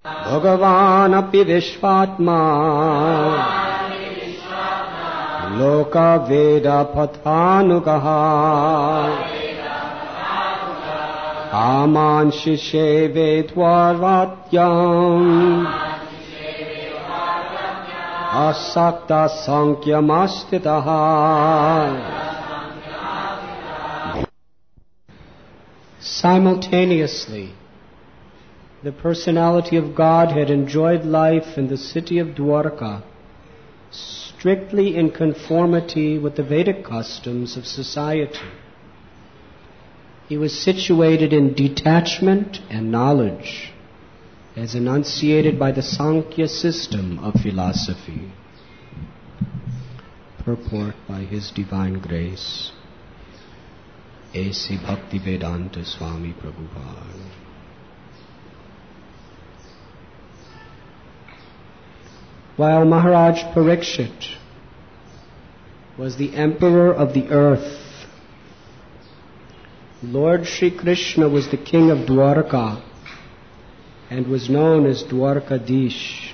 Bhagavan api Vishvatma Loka Veda Pathanugaha Aman Shishe Vedvaratyam Asakta Sankhyamasthitaha. Simultaneously, the personality of God had enjoyed life in the city of Dwarka, strictly in conformity with the Vedic customs of society. He was situated in detachment and knowledge, as enunciated by the Sankhya system of philosophy. Purport by His Divine Grace, A.C. Bhaktivedanta Swami Prabhupada. While Maharaj Parikshit was the emperor of the earth, Lord Sri Krishna was the king of Dwarka and was known as Dwarkadish.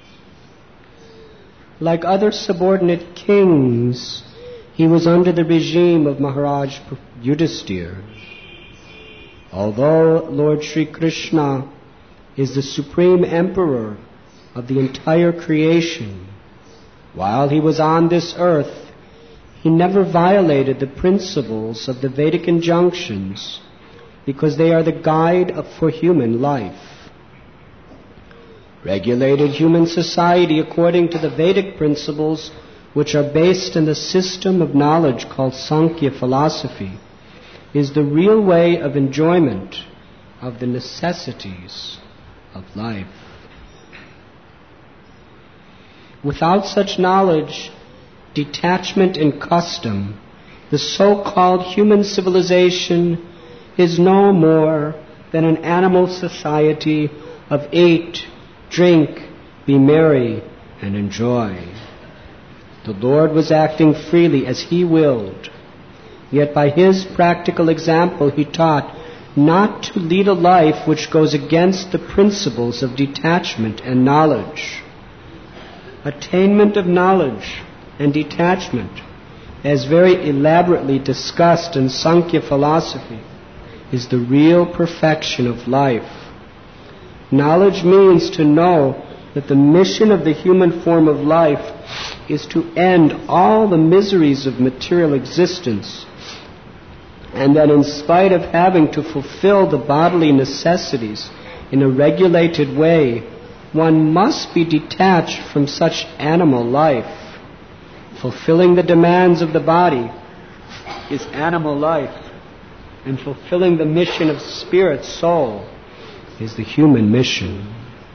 Like other subordinate kings, he was under the regime of Maharaj Yudhisthira. Although Lord Sri Krishna is the supreme emperor of the entire creation, while he was on this earth, he never violated the principles of the Vedic injunctions because they are the guide for human life. Regulated human society according to the Vedic principles, which are based in the system of knowledge called Sankhya philosophy, is the real way of enjoyment of the necessities of life. Without such knowledge, detachment and custom, the so-called human civilization is no more than an animal society of eat, drink, be merry, and enjoy. The Lord was acting freely as He willed, yet by His practical example He taught not to lead a life which goes against the principles of detachment and knowledge. Attainment of knowledge and detachment, as very elaborately discussed in Sankhya philosophy, is the real perfection of life. Knowledge means to know that the mission of the human form of life is to end all the miseries of material existence, and that in spite of having to fulfill the bodily necessities in a regulated way, one must be detached from such animal life. Fulfilling the demands of the body is animal life, and fulfilling the mission of spirit, soul, is the human mission.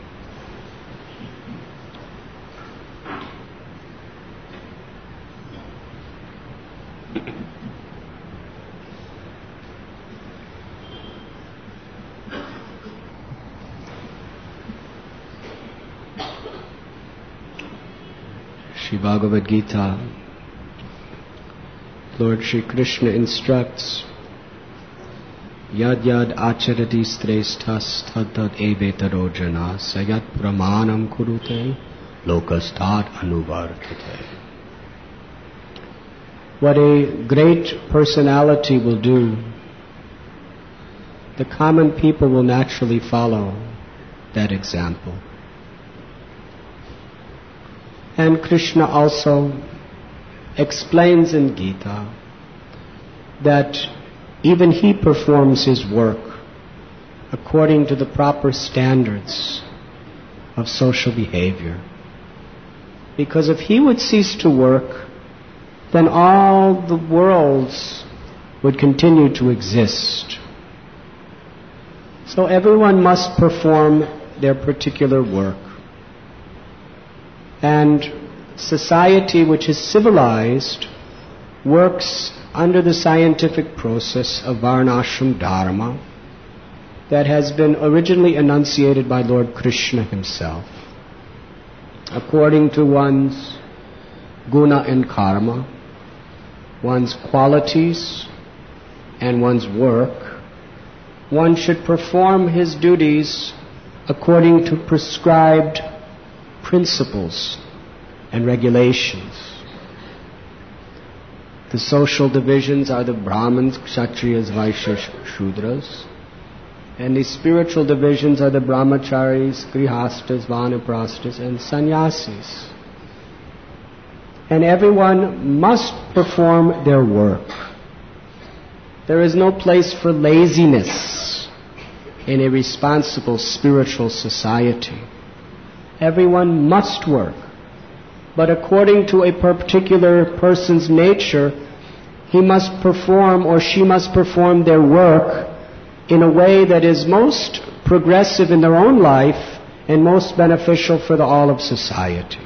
Sri Bhagavad Gita, Lord Sri Krishna instructs, Yad yad acharati sreshthas tad tad evetaro jana sayat pramanam kurute lokastat anuvartate. What a great personality will do, the common people will naturally follow that example. And Krishna also explains in Gita that even he performs his work according to the proper standards of social behavior. Because if he would cease to work, then all the worlds would continue to exist. So everyone must perform their particular work. And society which is civilized works under the scientific process of Varnashram Dharma that has been originally enunciated by Lord Krishna himself. According to one's guna and karma, one's qualities and one's work, one should perform his duties according to prescribed principles and regulations. The social divisions are the Brahmins, Kshatriyas, Vaishyas, Shudras. And the spiritual divisions are the Brahmacharis, Grihastas, Vanaprasthas, and Sannyasis. And everyone must perform their work. There is no place for laziness in a responsible spiritual society. Everyone must work. But according to a particular person's nature, he must perform or she must perform their work in a way that is most progressive in their own life and most beneficial for all of society.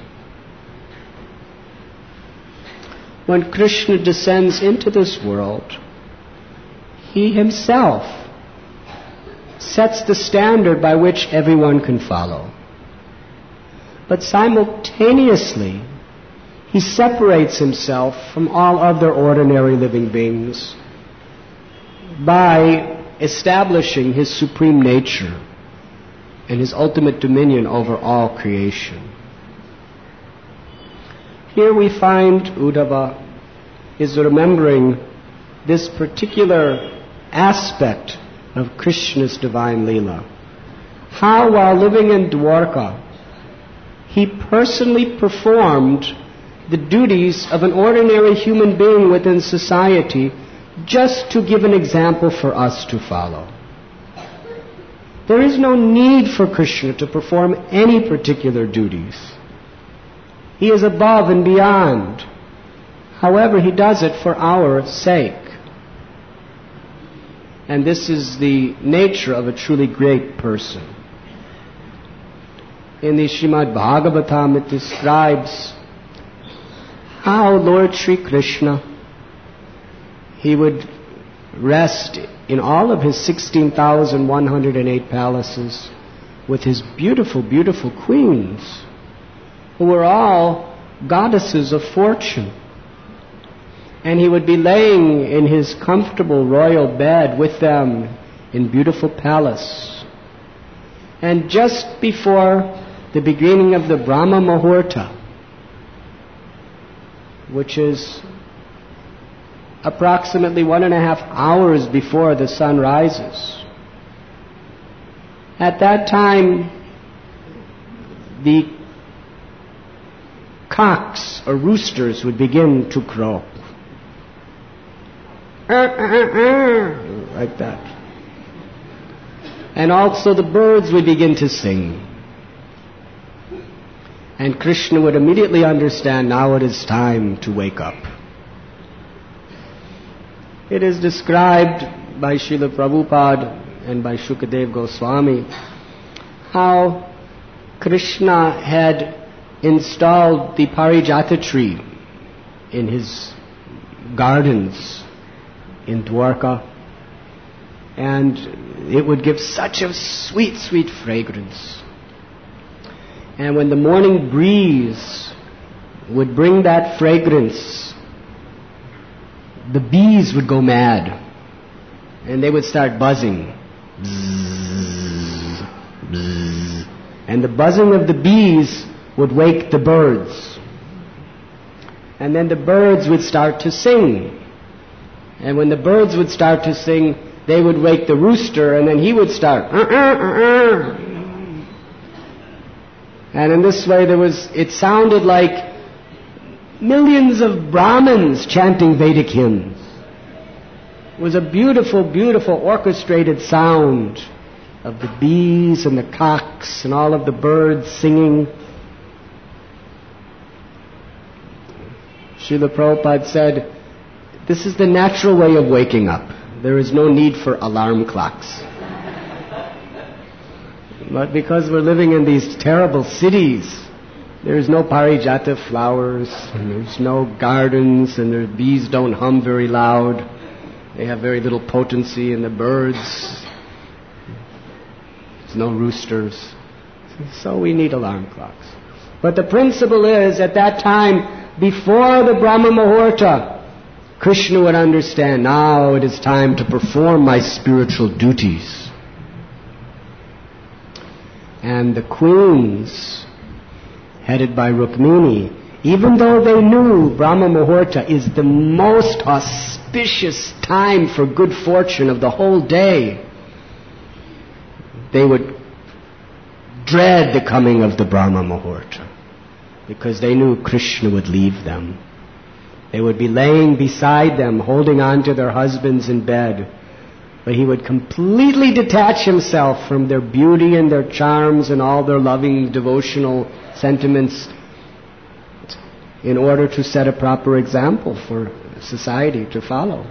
When Krishna descends into this world, he himself sets the standard by which everyone can follow. But simultaneously, he separates himself from all other ordinary living beings by establishing his supreme nature and his ultimate dominion over all creation. Here we find Uddhava is remembering this particular aspect of Krishna's divine Leela. How, while living in Dwarka, he personally performed the duties of an ordinary human being within society, just to give an example for us to follow. There is no need for Krishna to perform any particular duties. He is above and beyond. However, he does it for our sake. And this is the nature of a truly great person. In the Srimad Bhagavatam, it describes how Lord Sri Krishna, he would rest in all of his 16,108 palaces with his beautiful, beautiful queens, who were all goddesses of fortune. And he would be laying in his comfortable royal bed with them in beautiful palace. And just before the beginning of the Brahma Muhurta, which is approximately 1.5 hours before the sun rises, at that time the cocks or roosters would begin to crow. Like that. And also the birds would begin to sing. And Krishna would immediately understand, now it is time to wake up. It is described by Srila Prabhupada and by Shukadev Goswami how Krishna had installed the Parijata tree in his gardens in Dwarka, and it would give such a sweet, sweet fragrance. And when the morning breeze would bring that fragrance, the bees would go mad, and they would start buzzing. Bzzz, bzzz. And the buzzing of the bees would wake the birds. And then the birds would start to sing. And when the birds would start to sing, they would wake the rooster, and then he would start. And in this way it sounded like millions of Brahmins chanting Vedic hymns. It was a beautiful, beautiful orchestrated sound of the bees and the cocks and all of the birds singing. Srila Prabhupada said, this is the natural way of waking up. There is no need for alarm clocks. But because we're living in these terrible cities, there's no parijata flowers, and there's no gardens, and the bees don't hum very loud. They have very little potency, and the birds, there's no roosters. So we need alarm clocks. But the principle is, at that time, before the Brahma Muhurta, Krishna would understand, now it is time to perform my spiritual duties. and the queens, headed by Rukmini, even though they knew Brahma Muhurta is the most auspicious time for good fortune of the whole day, they would dread the coming of the Brahma Muhurta because they knew Krishna would leave them. They would be laying beside them, holding on to their husbands in bed, but he would completely detach himself from their beauty and their charms and all their loving devotional sentiments in order to set a proper example for society to follow.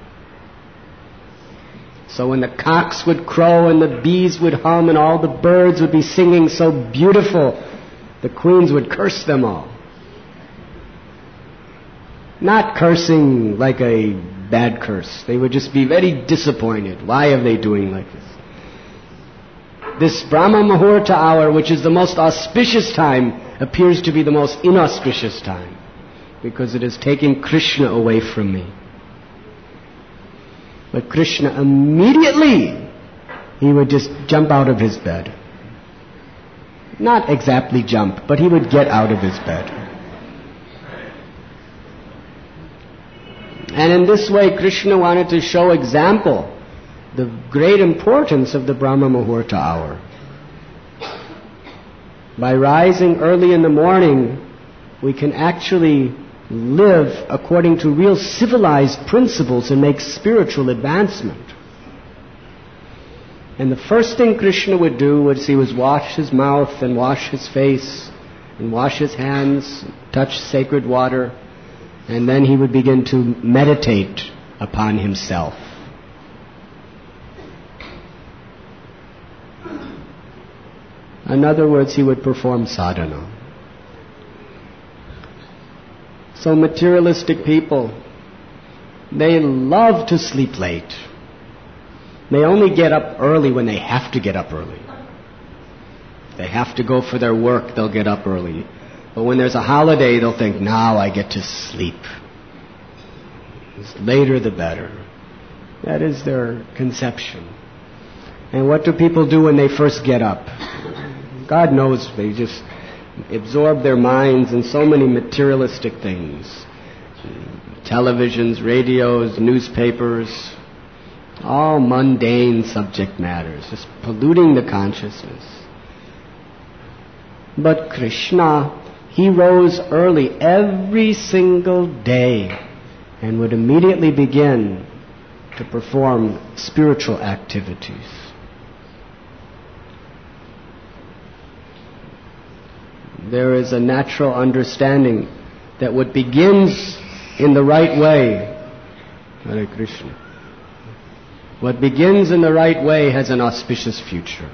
So when the cocks would crow and the bees would hum and all the birds would be singing so beautiful, the queens would curse them all. Not cursing like a bad curse. They would just be very disappointed. Why are they doing like this? This Brahma Muhurta hour, which is the most auspicious time, appears to be the most inauspicious time because it is taking Krishna away from me. But Krishna immediately, he would just jump out of his bed. Not exactly jump, but he would get out of his bed. And in this way, Krishna wanted to show example, the great importance of the Brahma Muhurta hour. By rising early in the morning, we can actually live according to real civilized principles and make spiritual advancement. And the first thing Krishna would do was he would wash his mouth and wash his face and wash his hands, touch sacred water, and then he would begin to meditate upon himself. In other words, he would perform sadhana. So materialistic people, they love to sleep late. They only get up early when they have to get up early. If they have to go for their work, they'll get up early. But when there's a holiday, they'll think, now I get to sleep. The later the better. That is their conception. And what do people do when they first get up? God knows, they just absorb their minds in so many materialistic things. Televisions, radios, newspapers, all mundane subject matters, just polluting the consciousness. But Krishna, he rose early every single day and would immediately begin to perform spiritual activities. There is a natural understanding that what begins in the right way, Hare Krishna, what begins in the right way has an auspicious future.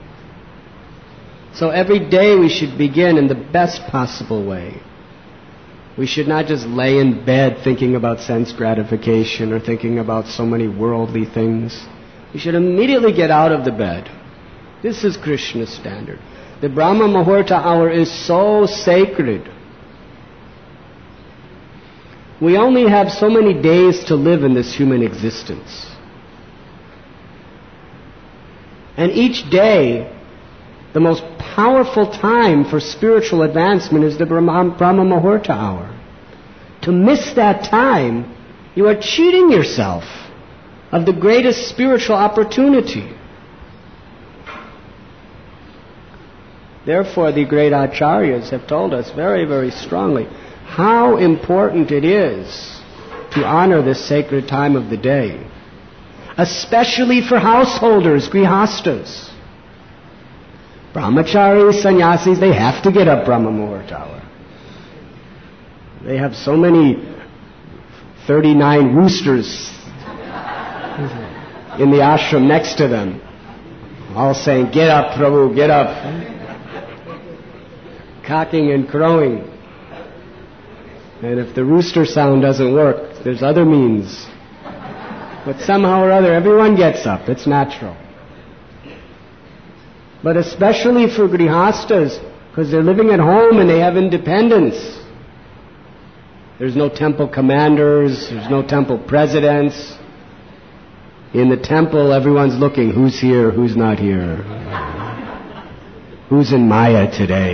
So every day we should begin in the best possible way. We should not just lay in bed thinking about sense gratification or thinking about so many worldly things. We should immediately get out of the bed. This is Krishna's standard. The Brahma Muhurta hour is so sacred. We only have so many days to live in this human existence. And each day, the most powerful time for spiritual advancement is the Brahma Muhurta hour. To miss that time, you are cheating yourself of the greatest spiritual opportunity. Therefore, the great acharyas have told us very, very strongly how important it is to honor this sacred time of the day, especially for householders, grihastas. Brahmacharis, sannyasis, they have to get up Brahma Muhurta hour. They have so many 39 roosters in the ashram next to them, all saying, "Get up, Prabhu, get up." Cocking and crowing. And if the rooster sound doesn't work, there's other means. But somehow or other, everyone gets up. It's natural. But especially for grihastas, because they're living at home and they have independence. There's no temple commanders, there's no temple presidents. In the temple, everyone's looking, who's here, who's not here. who's in Maya today.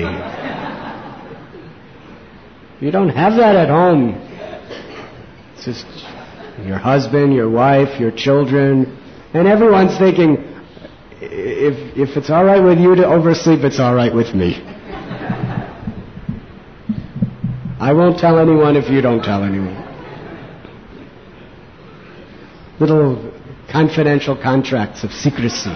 You don't have that at home. It's just your husband, your wife, your children, and everyone's thinking, if it's all right with you to oversleep, it's all right with me. I won't tell anyone if you don't tell anyone. Little confidential contracts of secrecy.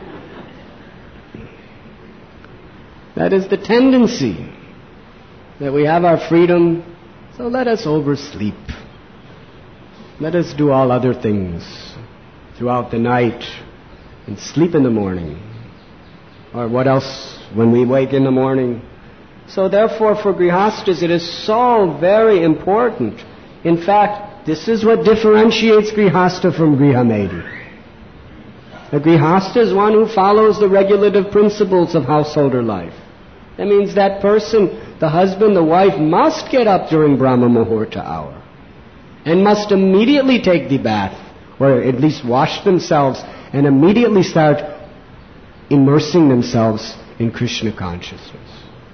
That is the tendency, that we have our freedom, so let us oversleep. Let us do all other things throughout the night and sleep in the morning. Or what else when we wake in the morning? So therefore for Grihastas it is so very important. In fact, this is what differentiates Grihasta from Grihamedi. A Grihasta is one who follows the regulative principles of householder life. That means that person, the husband, the wife, must get up during Brahma Muhurta hour and must immediately take the bath, or at least wash themselves and immediately start immersing themselves in Krishna consciousness.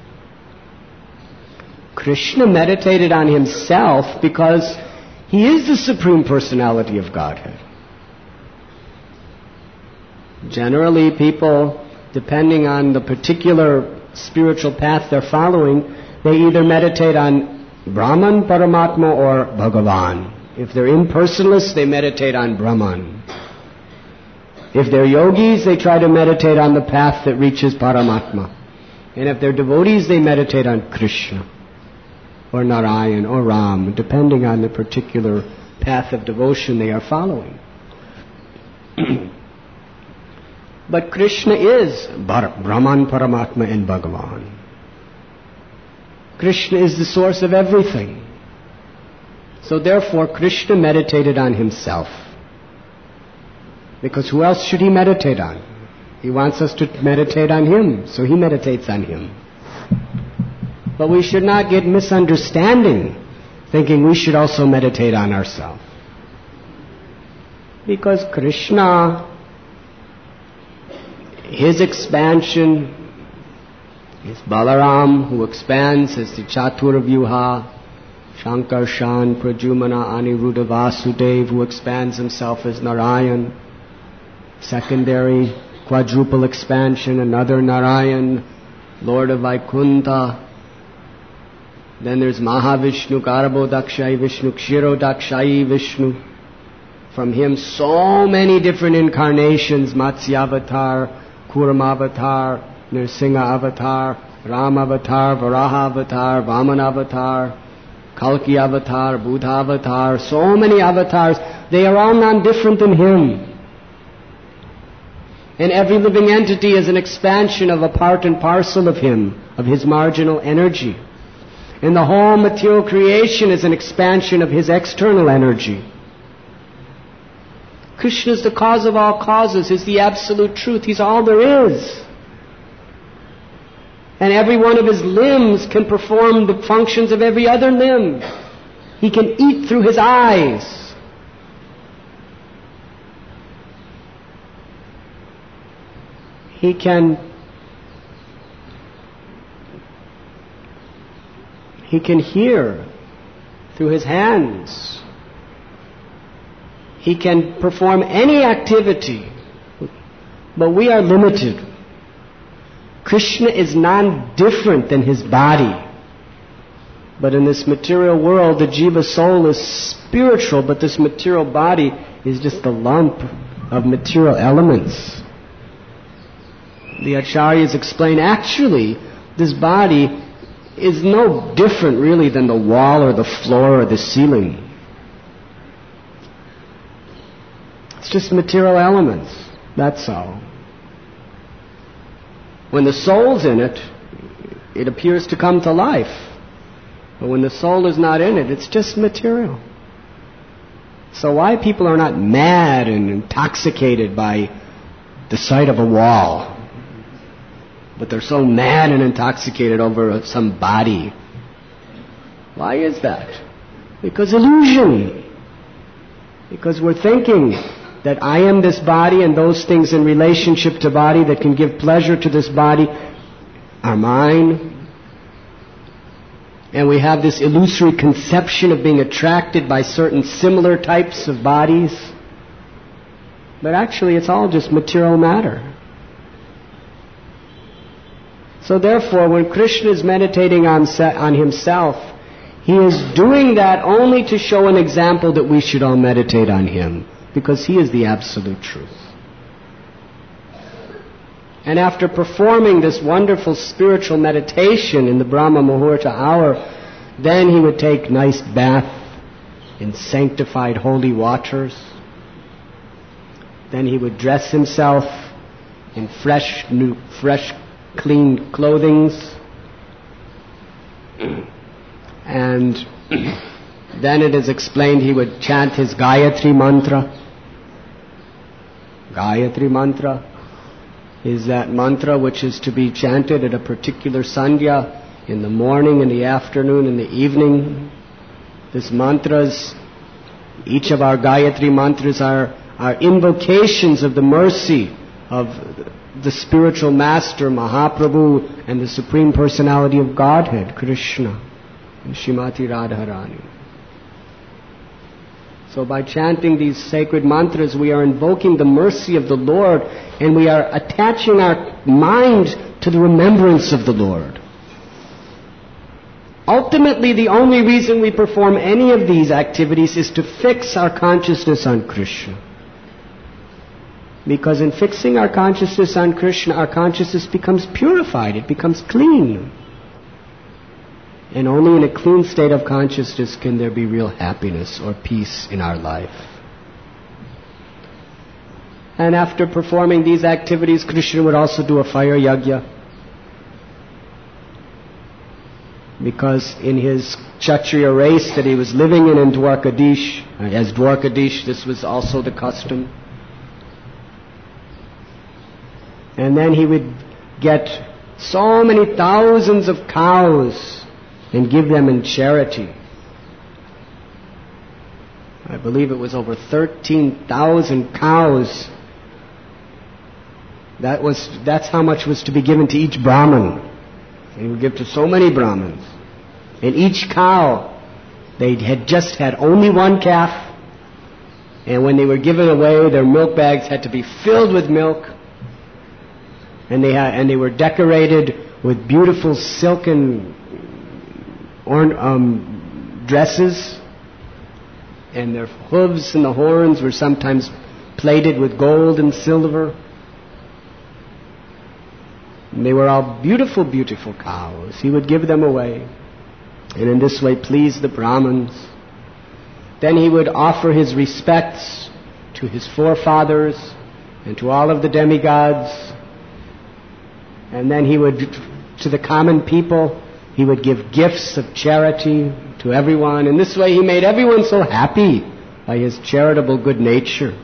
Krishna meditated on himself because he is the Supreme Personality of Godhead. Generally, people, depending on the particular spiritual path they're following, they either meditate on Brahman, Paramatma, or Bhagavan. If they're impersonalists, they meditate on Brahman. If they're yogis, they try to meditate on the path that reaches Paramatma. And if they're devotees, they meditate on Krishna, or Narayan, or Ram, depending on the particular path of devotion they are following. But Krishna is Brahman, Paramatma, and Bhagavan. Krishna is the source of everything. So therefore, Krishna meditated on himself. Because who else should he meditate on? He wants us to meditate on him, so he meditates on him. But we should not get misunderstanding, thinking we should also meditate on ourselves. Because Krishna, his expansion is Balaram, who expands as the Chatur Vyuha, Shankarshan, Prajumana, Aniruddha, Vasudev, who expands himself as Narayan. Secondary quadruple expansion, another Narayan, Lord of Vaikuntha. Then there's Mahavishnu, Garbhodakshayi Vishnu, Kshirodakshayi Vishnu. From him so many different incarnations, Matsya Avatar, Kurama Avatar, Nrsimha Avatar, Ram Avatar, Varaha Avatar, Vamana Avatar, Kalki Avatar, Buddha Avatar, so many avatars. They are all non-different than him. And every living entity is an expansion of a part and parcel of him, of his marginal energy. And the whole material creation is an expansion of his external energy. Krishna is the cause of all causes. He's the absolute truth. He's all there is. And every one of his limbs can perform the functions of every other limb. He can eat through his eyes. He can hear through his hands. He can perform any activity, but we are limited. Krishna is non-different than his body. But in this material world, the jiva soul is spiritual, but this material body is just a lump of material elements. The acharyas explain, actually, this body is no different really than the wall or the floor or the ceiling. It's just material elements, that's all. When the soul's in it, it appears to come to life. But when the soul is not in it, it's just material. So why people are not mad and intoxicated by the sight of a wall, but they're so mad and intoxicated over some body? Why is that? Because illusion. Because we're thinking that I am this body and those things in relationship to body that can give pleasure to this body our mind. And we have this illusory conception of being attracted by certain similar types of bodies. But actually it's all just material matter. So therefore, when Krishna is meditating on himself, he is doing that only to show an example that we should all meditate on him, because he is the absolute truth. And after performing this wonderful spiritual meditation in the Brahma Muhurta hour, then he would take nice bath in sanctified holy waters. Then he would dress himself in fresh, clean clothings. And then it is explained he would chant his Gayatri mantra. Gayatri mantra is that mantra which is to be chanted at a particular sandhya, in the morning, in the afternoon, in the evening. This mantras, each of our Gayatri mantras are invocations of the mercy of the spiritual master, Mahaprabhu, and the Supreme Personality of Godhead, Krishna, and Srimati Radharani. So by chanting these sacred mantras, we are invoking the mercy of the Lord, and we are attaching our mind to the remembrance of the Lord. Ultimately, the only reason we perform any of these activities is to fix our consciousness on Krishna. Because in fixing our consciousness on Krishna, our consciousness becomes purified, it becomes clean. And only in a clean state of consciousness can there be real happiness or peace in our life. And after performing these activities, Krishna would also do a fire yajna. Because in his Kshatriya race that he was living in Dwarkadish, as Dwarkadish, this was also the custom. And then he would get so many thousands of cows and give them in charity. I believe it was over 13,000 cows. That's how much was to be given to each Brahmin. And he would give to so many Brahmins. And each cow, they had just had only one calf. And when they were given away, their milk bags had to be filled with milk. And they were decorated with beautiful silken dresses, and their hooves and the horns were sometimes plated with gold and silver. And they were all beautiful, beautiful cows. He would give them away, and in this way please the Brahmins. Then he would offer his respects to his forefathers and to all of the demigods. And then he would, to the common people, he would give gifts of charity to everyone. In this way he made everyone so happy by his charitable good nature.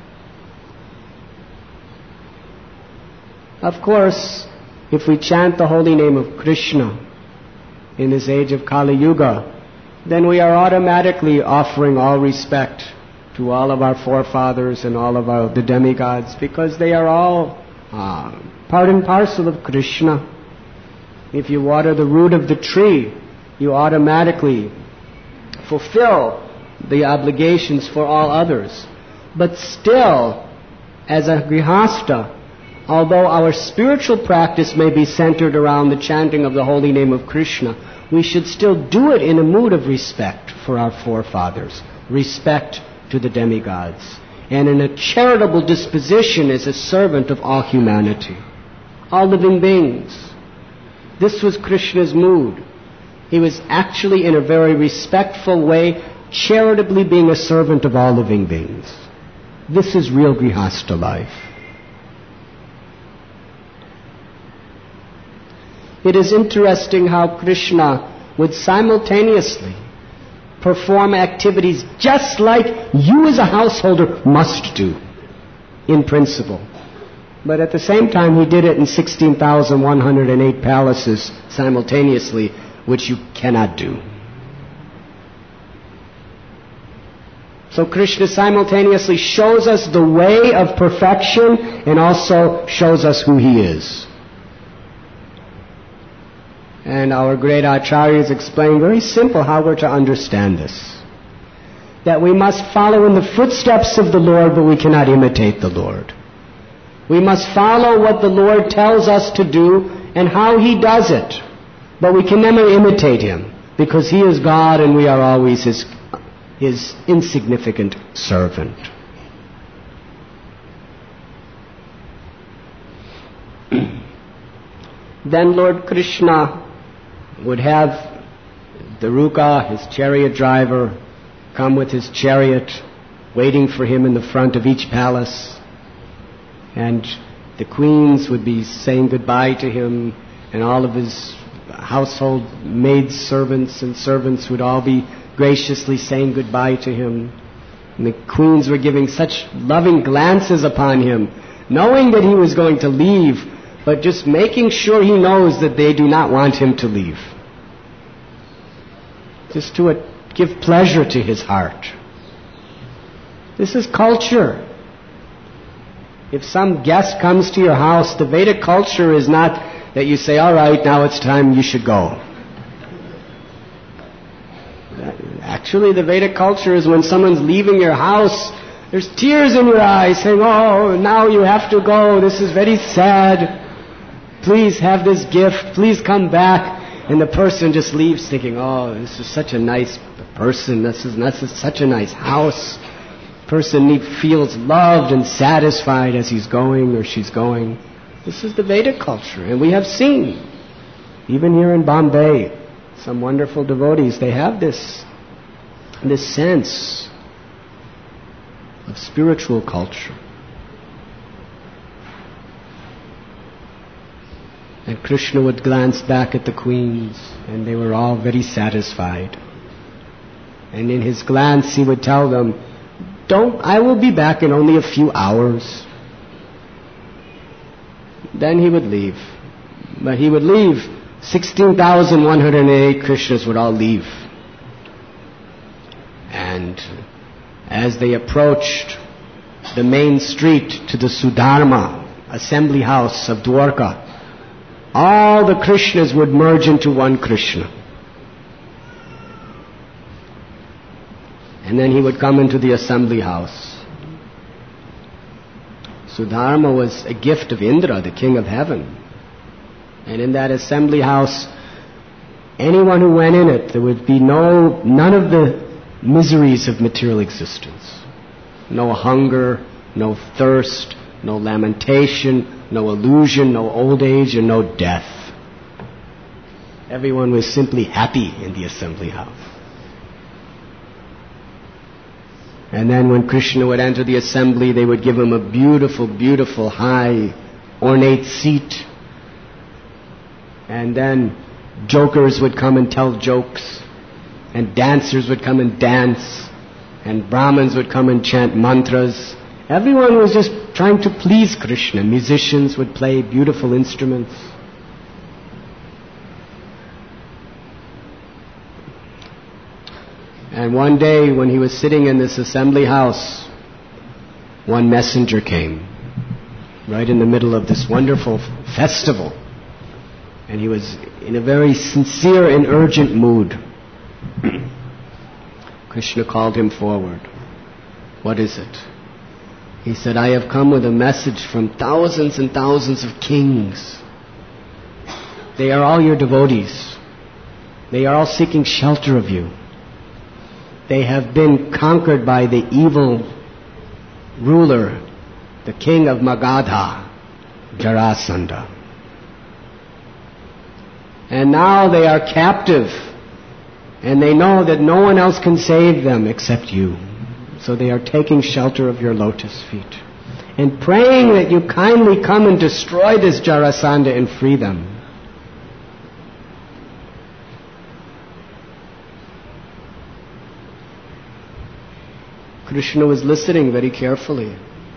Of course, if we chant the holy name of Krishna in this age of Kali Yuga, then we are automatically offering all respect to all of our forefathers and all of the demigods, because they are all part and parcel of Krishna. If you water the root of the tree, you automatically fulfill the obligations for all others. But still, as a grihasta, although our spiritual practice may be centered around the chanting of the holy name of Krishna, we should still do it in a mood of respect for our forefathers, respect to the demigods, and in a charitable disposition as a servant of all humanity, all living beings. This was Krishna's mood. He was actually, in a very respectful way, charitably being a servant of all living beings. This is real grihasta life. It is interesting how Krishna would simultaneously perform activities just like you as a householder must do, in principle. But at the same time, he did it in 16,108 palaces simultaneously, which you cannot do. So Krishna simultaneously shows us the way of perfection and also shows us who he is. And our great acharyas explain very simple how we're to understand this. That we must follow in the footsteps of the Lord, but we cannot imitate the Lord. We must follow what the Lord tells us to do and how He does it. But we can never imitate Him, because He is God and we are always His insignificant servant. Then Lord Krishna would have Daruka, his chariot driver, come with his chariot, waiting for him in the front of each palace. And the queens would be saying goodbye to him, and all of his household maids, servants, and servants would all be graciously saying goodbye to him. And the queens were giving such loving glances upon him, knowing that he was going to leave, but just making sure he knows that they do not want him to leave. Just to give pleasure to his heart. This is culture. If some guest comes to your house, the Vedic culture is not that you say, all right, now it's time, you should go. Actually, the Vedic culture is when someone's leaving your house, there's tears in your eyes saying, oh, now you have to go, this is very sad. Please have this gift, please come back. And the person just leaves thinking, oh, this is such a nice person, this is such a nice house. Person feels loved and satisfied as he's going or she's going. This is the Vedic culture. And we have seen, even here in Bombay, some wonderful devotees, they have this sense of spiritual culture. And Krishna would glance back at the queens, and they were all very satisfied. And in his glance he would tell them, I will be back in only a few hours. Then he would leave. But he would leave. 16,108 Krishnas would all leave. And as they approached the main street to the Sudharma assembly house of Dwarka, all the Krishnas would merge into one Krishna. And then he would come into the assembly house. Sudharma was a gift of Indra, the king of heaven. And in that assembly house, anyone who went in it, there would be none of the miseries of material existence. No hunger, no thirst, no lamentation, no illusion, no old age, and no death. Everyone was simply happy in the assembly house. And then when Krishna would enter the assembly, they would give him a beautiful, beautiful, high, ornate seat. And then jokers would come and tell jokes. And dancers would come and dance. And Brahmins would come and chant mantras. Everyone was just trying to please Krishna. Musicians would play beautiful instruments. And one day when he was sitting in this assembly house, one messenger came right in the middle of this wonderful festival. And he was in a very sincere and urgent mood. Krishna called him forward. What is it? He said, I have come with a message from thousands and thousands of kings. They are all your devotees. They are all seeking shelter of you. They have been conquered by the evil ruler, the king of Magadha, Jarasandha. And now they are captive, and they know that no one else can save them except you. So they are taking shelter of your lotus feet and praying that you kindly come and destroy this Jarasandha and free them. Krishna was listening very carefully.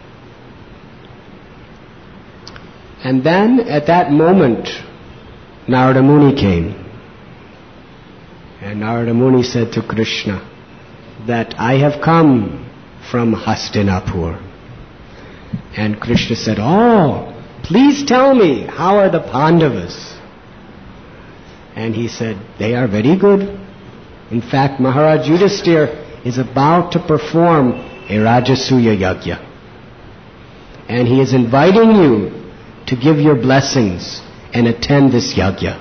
And then at that moment, Narada Muni came. And Narada Muni said to Krishna that I have come from Hastinapur. And Krishna said, oh, please tell me, how are the Pandavas? And he said, they are very good. In fact, Maharaj Yudhisthira is about to perform a Rajasuya Yajna. And he is inviting you to give your blessings and attend this Yajna.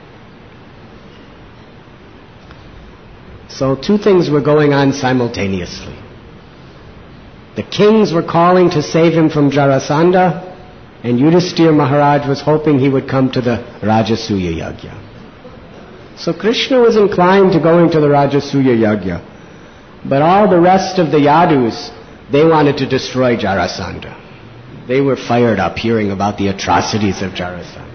So two things were going on simultaneously. The kings were calling to save him from Jarasandha, and Yudhisthira Maharaj was hoping he would come to the Rajasuya Yajna. So Krishna was inclined to going to the Rajasuya Yajna, but all the rest of the Yadus, they wanted to destroy Jarasandha. They were fired up hearing about the atrocities of Jarasandha.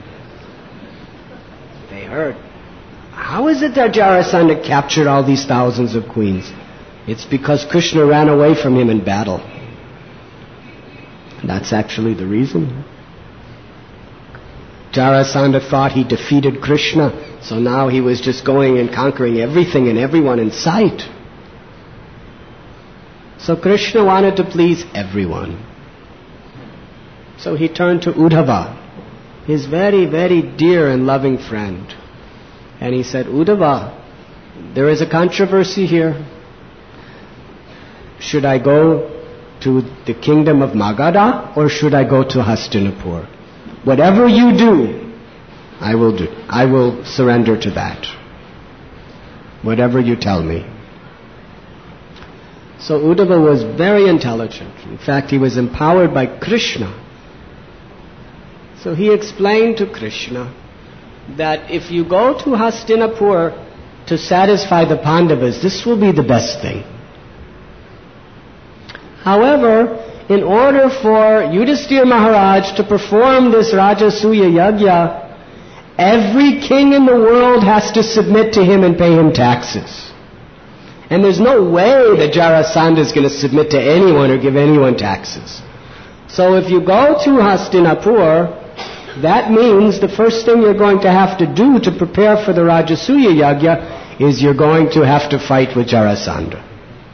They heard, how is it that Jarasandha captured all these thousands of queens? It's because Krishna ran away from him in battle. That's actually the reason. Jarasandha thought he defeated Krishna, so now he was just going and conquering everything and everyone in sight. So Krishna wanted to please everyone. So he turned to Uddhava, his very, very dear and loving friend. And he said, Uddhava, there is a controversy here. Should I go to the kingdom of Magadha or should I go to Hastinapur? Whatever you do, I will do. I will surrender to that. Whatever you tell me. So Uddhava was very intelligent. In fact, he was empowered by Krishna. So he explained to Krishna that if you go to Hastinapur to satisfy the Pandavas, this will be the best thing. However, in order for Yudhisthira Maharaj to perform this Rajasuya Yajna, every king in the world has to submit to him and pay him taxes. And there's no way that Jarasandha is going to submit to anyone or give anyone taxes. So if you go to Hastinapur, that means the first thing you're going to have to do to prepare for the Rajasuya Yajna is you're going to have to fight with Jarasandha.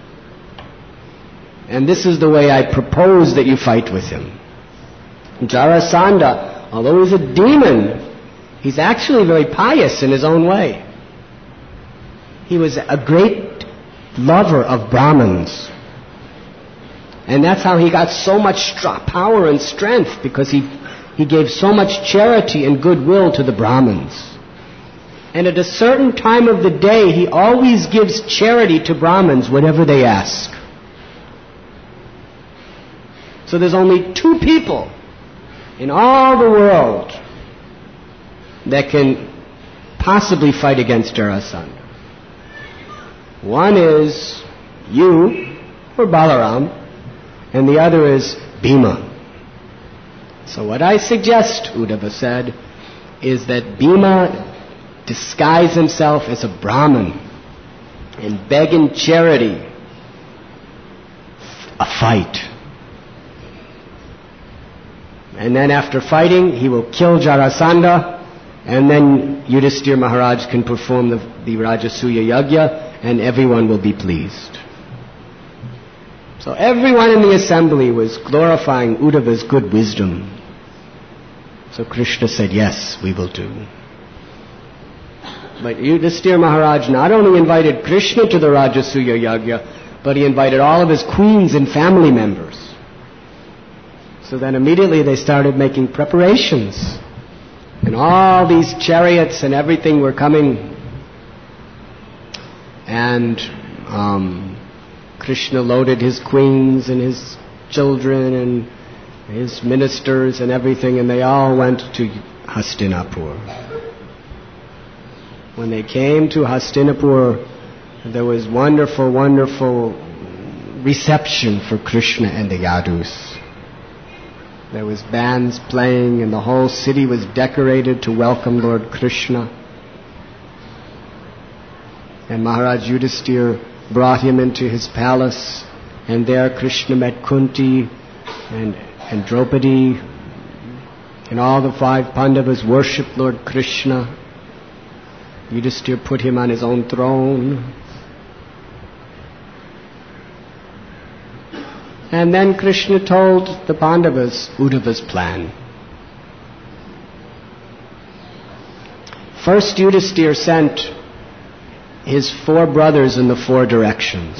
And this is the way I propose that you fight with him. Jarasandha, although he's a demon, he's actually very pious in his own way. He was a great lover of Brahmins. And that's how he got so much power and strength, because he gave so much charity and goodwill to the Brahmins. And at a certain time of the day, he always gives charity to Brahmins, whatever they ask. So there's only two people in all the world that can possibly fight against Jarasandha. One is you, or Balaram, and the other is Bhima. So what I suggest, Uddhava said, is that Bhima disguise himself as a Brahmin and beg in charity a fight. And then after fighting, he will kill Jarasandha, and then Yudhisthira Maharaj can perform the Rajasuya Yajna, and everyone will be pleased. So everyone in the assembly was glorifying Uddhava's good wisdom. So Krishna said, yes, we will do. But Yudhisthira Maharaj not only invited Krishna to the Rajasuya Yajna, but he invited all of his queens and family members. So then immediately they started making preparations. And all these chariots and everything were coming. And Krishna loaded his queens and his children and his ministers and everything, and they all went to Hastinapur. When they came to Hastinapur, there was wonderful, wonderful reception for Krishna and the Yadus. There was bands playing, and the whole city was decorated to welcome Lord Krishna. And Maharaj Yudhisthira brought him into his palace, and there Krishna met Kunti and Draupadi, and all the 5 Pandavas worshipped Lord Krishna. Yudhisthira put him on his own throne. And then Krishna told the Pandavas Uddhava's plan. First Yudhisthira sent his 4 brothers in the 4 directions.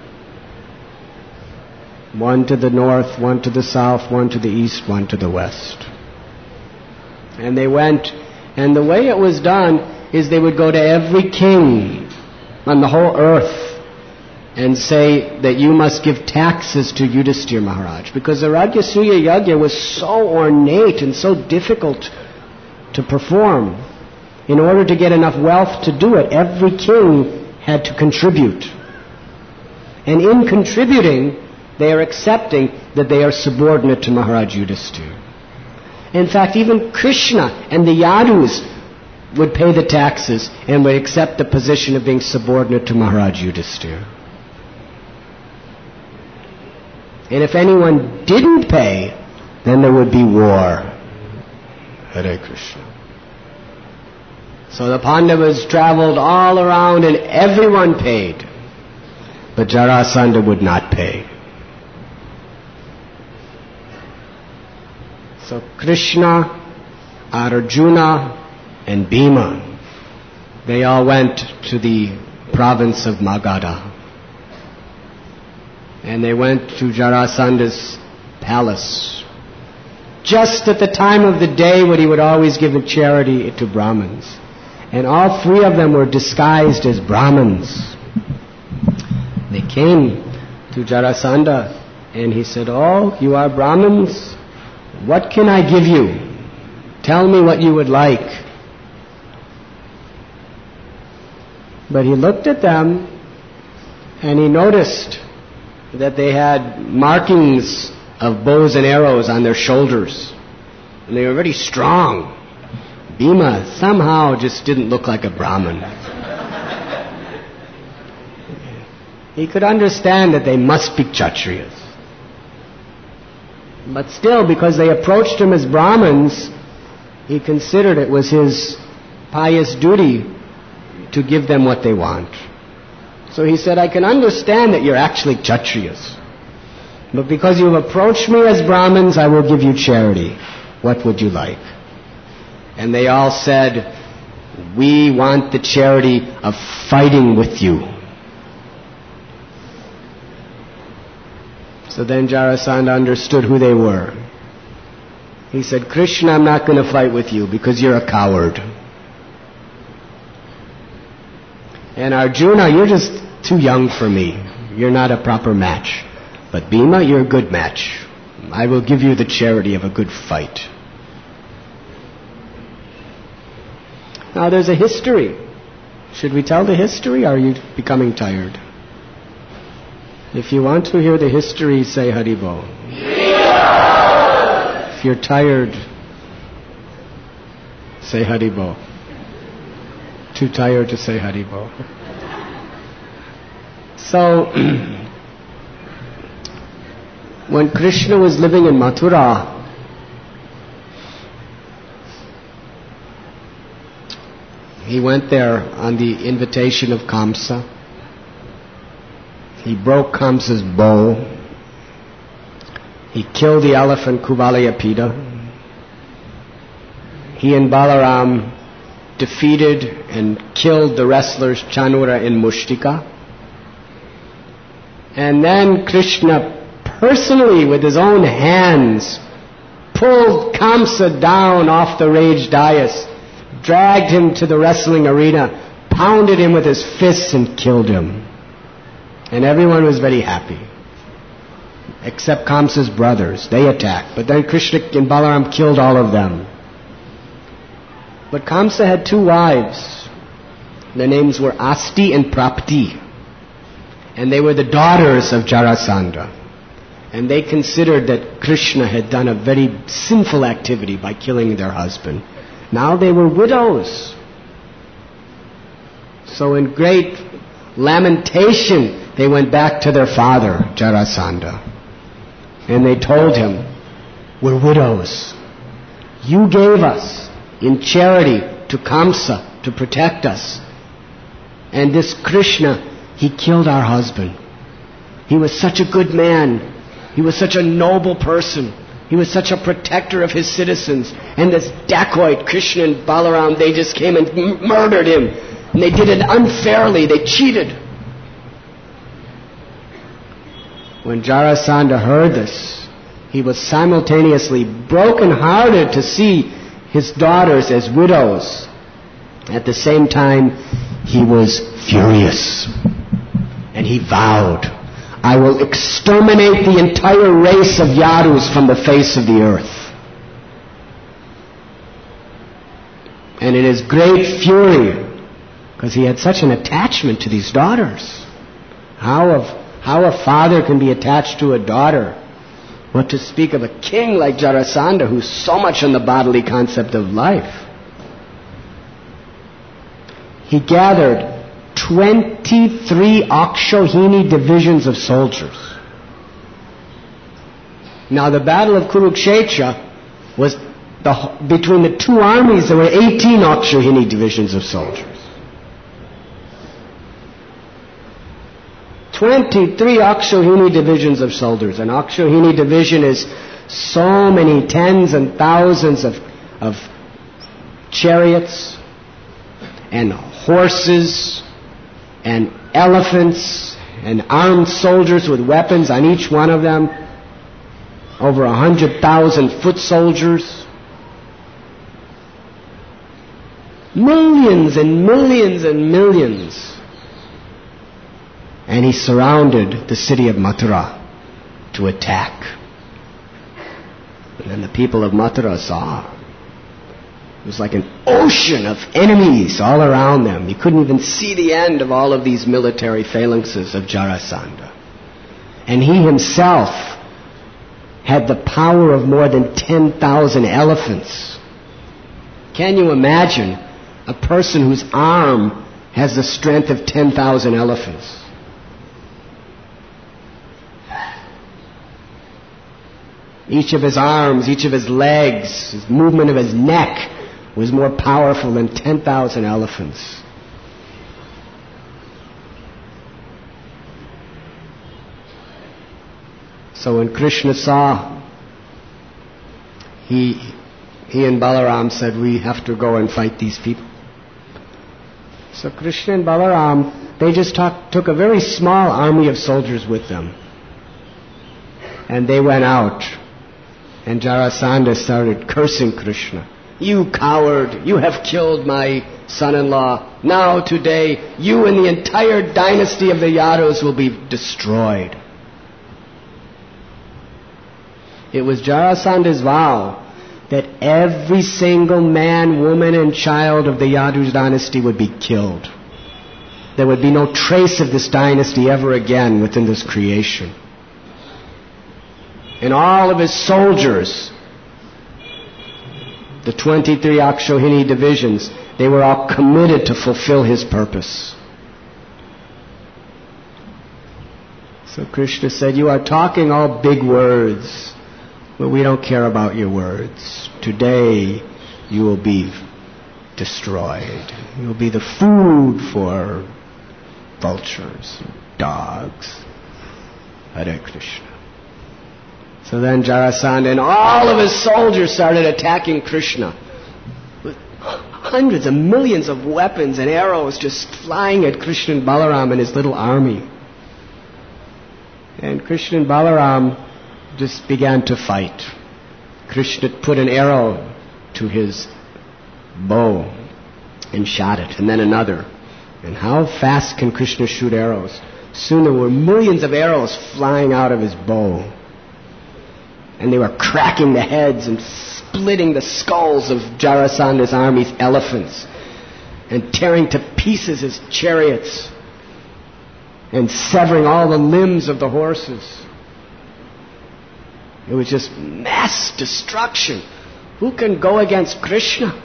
One to the north, one to the south, one to the east, one to the west. And they went, and the way it was done is they would go to every king on the whole earth and say that you must give taxes to Yudhisthira Maharaj. Because the Rajasuya Yajna was so ornate and so difficult to perform. In order to get enough wealth to do it, every king had to contribute. And in contributing, they are accepting that they are subordinate to Maharaj Yudhisthira. In fact, even Krishna and the Yadus would pay the taxes and would accept the position of being subordinate to Maharaj Yudhisthira. And if anyone didn't pay, then there would be war. Hare Krishna. So the Pandavas traveled all around and everyone paid. But Jarasandha would not pay. So Krishna, Arjuna, and Bhima, they all went to the province of Magadha. And they went to Jarasandha's palace. Just at the time of the day when he would always give a charity to Brahmins. And all 3 of them were disguised as Brahmins. They came to Jarasandha and he said, "Oh, you are Brahmins? What can I give you? Tell me what you would like." But he looked at them and he noticed that they had markings of bows and arrows on their shoulders. And they were very strong. Bhima somehow just didn't look like a Brahmin. He could understand that they must be Kshatriyas. But still, because they approached him as Brahmins, he considered it was his pious duty to give them what they want. So he said, "I can understand that you're actually Kshatriyas. But because you've approached me as Brahmins, I will give you charity. What would you like?" And they all said, "We want the charity of fighting with you." So then Jarasandha understood who they were. He said, "Krishna, I'm not going to fight with you because you're a coward. And Arjuna, you're just too young for me. You're not a proper match. But Bhima, you're a good match. I will give you the charity of a good fight." Now there's a history. Should we tell the history, or are you becoming tired? If you want to hear the history, say Hari Bol. If you're tired, say Hari Bol. Too tired to say Hari Bol. So, when Krishna was living in Mathura, he went there on the invitation of Kamsa. He broke Kamsa's bow. He killed the elephant Kuvalayapida. He and Balaram defeated and killed the wrestlers Chanura and Mushtika. And then Krishna personally, with his own hands, pulled Kamsa down off the rage dais, dragged him to the wrestling arena, pounded him with his fists and killed him. And everyone was very happy. Except Kamsa's brothers. They attacked. But then Krishna and Balaram killed all of them. But Kamsa had 2 wives. Their names were Asti and Prapti. And they were the daughters of Jarasandha. And they considered that Krishna had done a very sinful activity by killing their husband. Now they were widows. So in great lamentation, they went back to their father, Jarasandha. And they told him, "We're widows. You gave us in charity to Kamsa to protect us. And this Krishna, he killed our husband. He was such a good man. He was such a noble person. He was such a protector of his citizens. And this dacoit, Krishna and Balaram, they just came and murdered him. And they did it unfairly. They cheated. When Jarasandha heard this, he was simultaneously broken-hearted to see his daughters as widows. At the same time, he was furious. And he vowed, I will exterminate the entire race of Yadus from the face of the earth. And in his great fury, because he had such an attachment to these daughters, how a father can be attached to a daughter? What to speak of a king like Jarasandha, who's so much on the bodily concept of life? He gathered 23 Akshohini divisions of soldiers. Now the battle of Kurukshetra was between the two armies. There were 18 Akshohini divisions of soldiers. 23 Akshohini divisions of soldiers. An Akshohini division is so many tens and thousands of chariots and horses and elephants and armed soldiers with weapons on each one of them. Over 100,000 foot soldiers. Millions and millions and millions. And he surrounded the city of Mathura to attack. And then the people of Mathura saw. It was like an ocean of enemies all around them. You couldn't even see the end of all of these military phalanxes of Jarasandha. And he himself had the power of more than 10,000 elephants. Can you imagine a person whose arm has the strength of 10,000 elephants? Each of his arms, each of his legs, his movement of his neck was more powerful than 10,000 elephants. So when Krishna saw, he and Balaram said, we have to go and fight these people. So Krishna and Balaram, they just took a very small army of soldiers with them. And they went out. And Jarasandha started cursing Krishna. You coward, you have killed my son-in-law. Now today, you and the entire dynasty of the Yadus will be destroyed. It was Jarasandha's vow that every single man, woman, and child of the Yadu dynasty would be killed. There would be no trace of this dynasty ever again within this creation. And all of his soldiers, the 23 Akshohini divisions, they were all committed to fulfill his purpose. So Krishna said, you are talking all big words, but we don't care about your words. Today you will be destroyed. You will be the food for vultures, dogs. Hare Krishna. So then Jarasandha and all of his soldiers started attacking Krishna with hundreds of millions of weapons and arrows just flying at Krishna and Balaram and his little army. And Krishna and Balaram just began to fight. Krishna put an arrow to his bow and shot it, and then another. And how fast can Krishna shoot arrows? Soon there were millions of arrows flying out of his bow. And they were cracking the heads and splitting the skulls of Jarasandha's army's elephants and tearing to pieces his chariots and severing all the limbs of the horses. It was just mass destruction. Who can go against Krishna?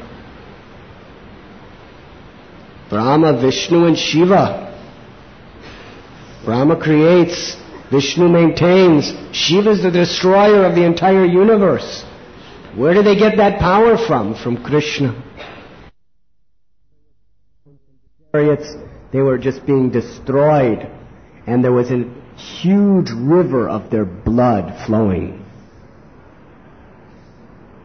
Brahma, Vishnu, and Shiva. Brahma creates, Vishnu maintains, Shiva is the destroyer of the entire universe. Where do they get that power from? From Krishna. Chariots, they were just being destroyed, and there was a huge river of their blood flowing.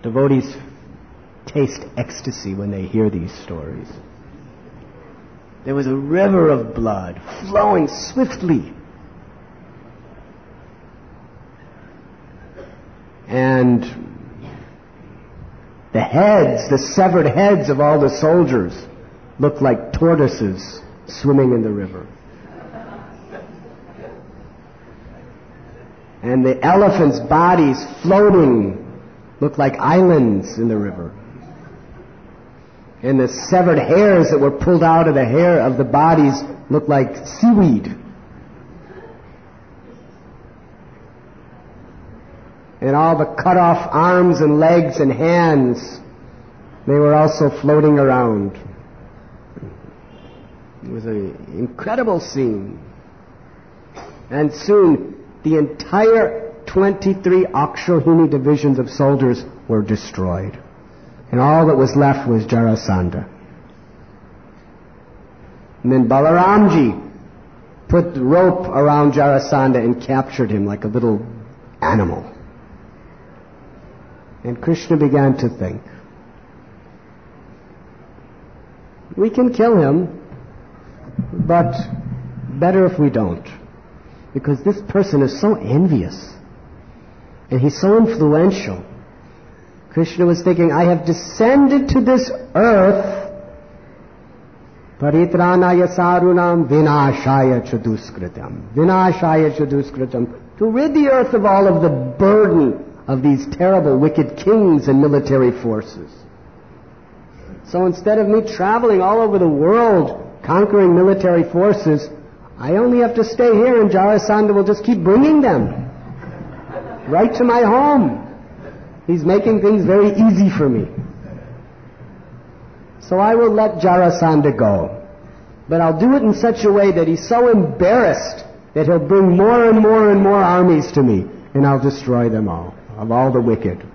Devotees taste ecstasy when they hear these stories. There was a river of blood flowing swiftly. And the severed heads of all the soldiers looked like tortoises swimming in the river. And the elephants' bodies floating looked like islands in the river. And the severed hairs that were pulled out of the hair of the bodies looked like seaweed. And all the cut off arms and legs and hands, they were also floating around. It was an incredible scene. And soon the entire 23 Akshohini divisions of soldiers were destroyed. And all that was left was Jarasandha. And then Balaramji put the rope around Jarasandha and captured him like a little animal. And Krishna began to think, we can kill him, but better if we don't. Because this person is so envious. And he's so influential. Krishna was thinking, I have descended to this earth, paritranaya sarunam vinashaya chaduskritam. Vinashaya chaduskritam. To rid the earth of all of the burden of these terrible, wicked kings and military forces. So instead of me traveling all over the world, conquering military forces, I only have to stay here and Jarasandha will just keep bringing them right to my home. He's making things very easy for me. So I will let Jarasandha go. But I'll do it in such a way that he's so embarrassed that he'll bring more and more and more armies to me, and I'll destroy them all, of all the wicked.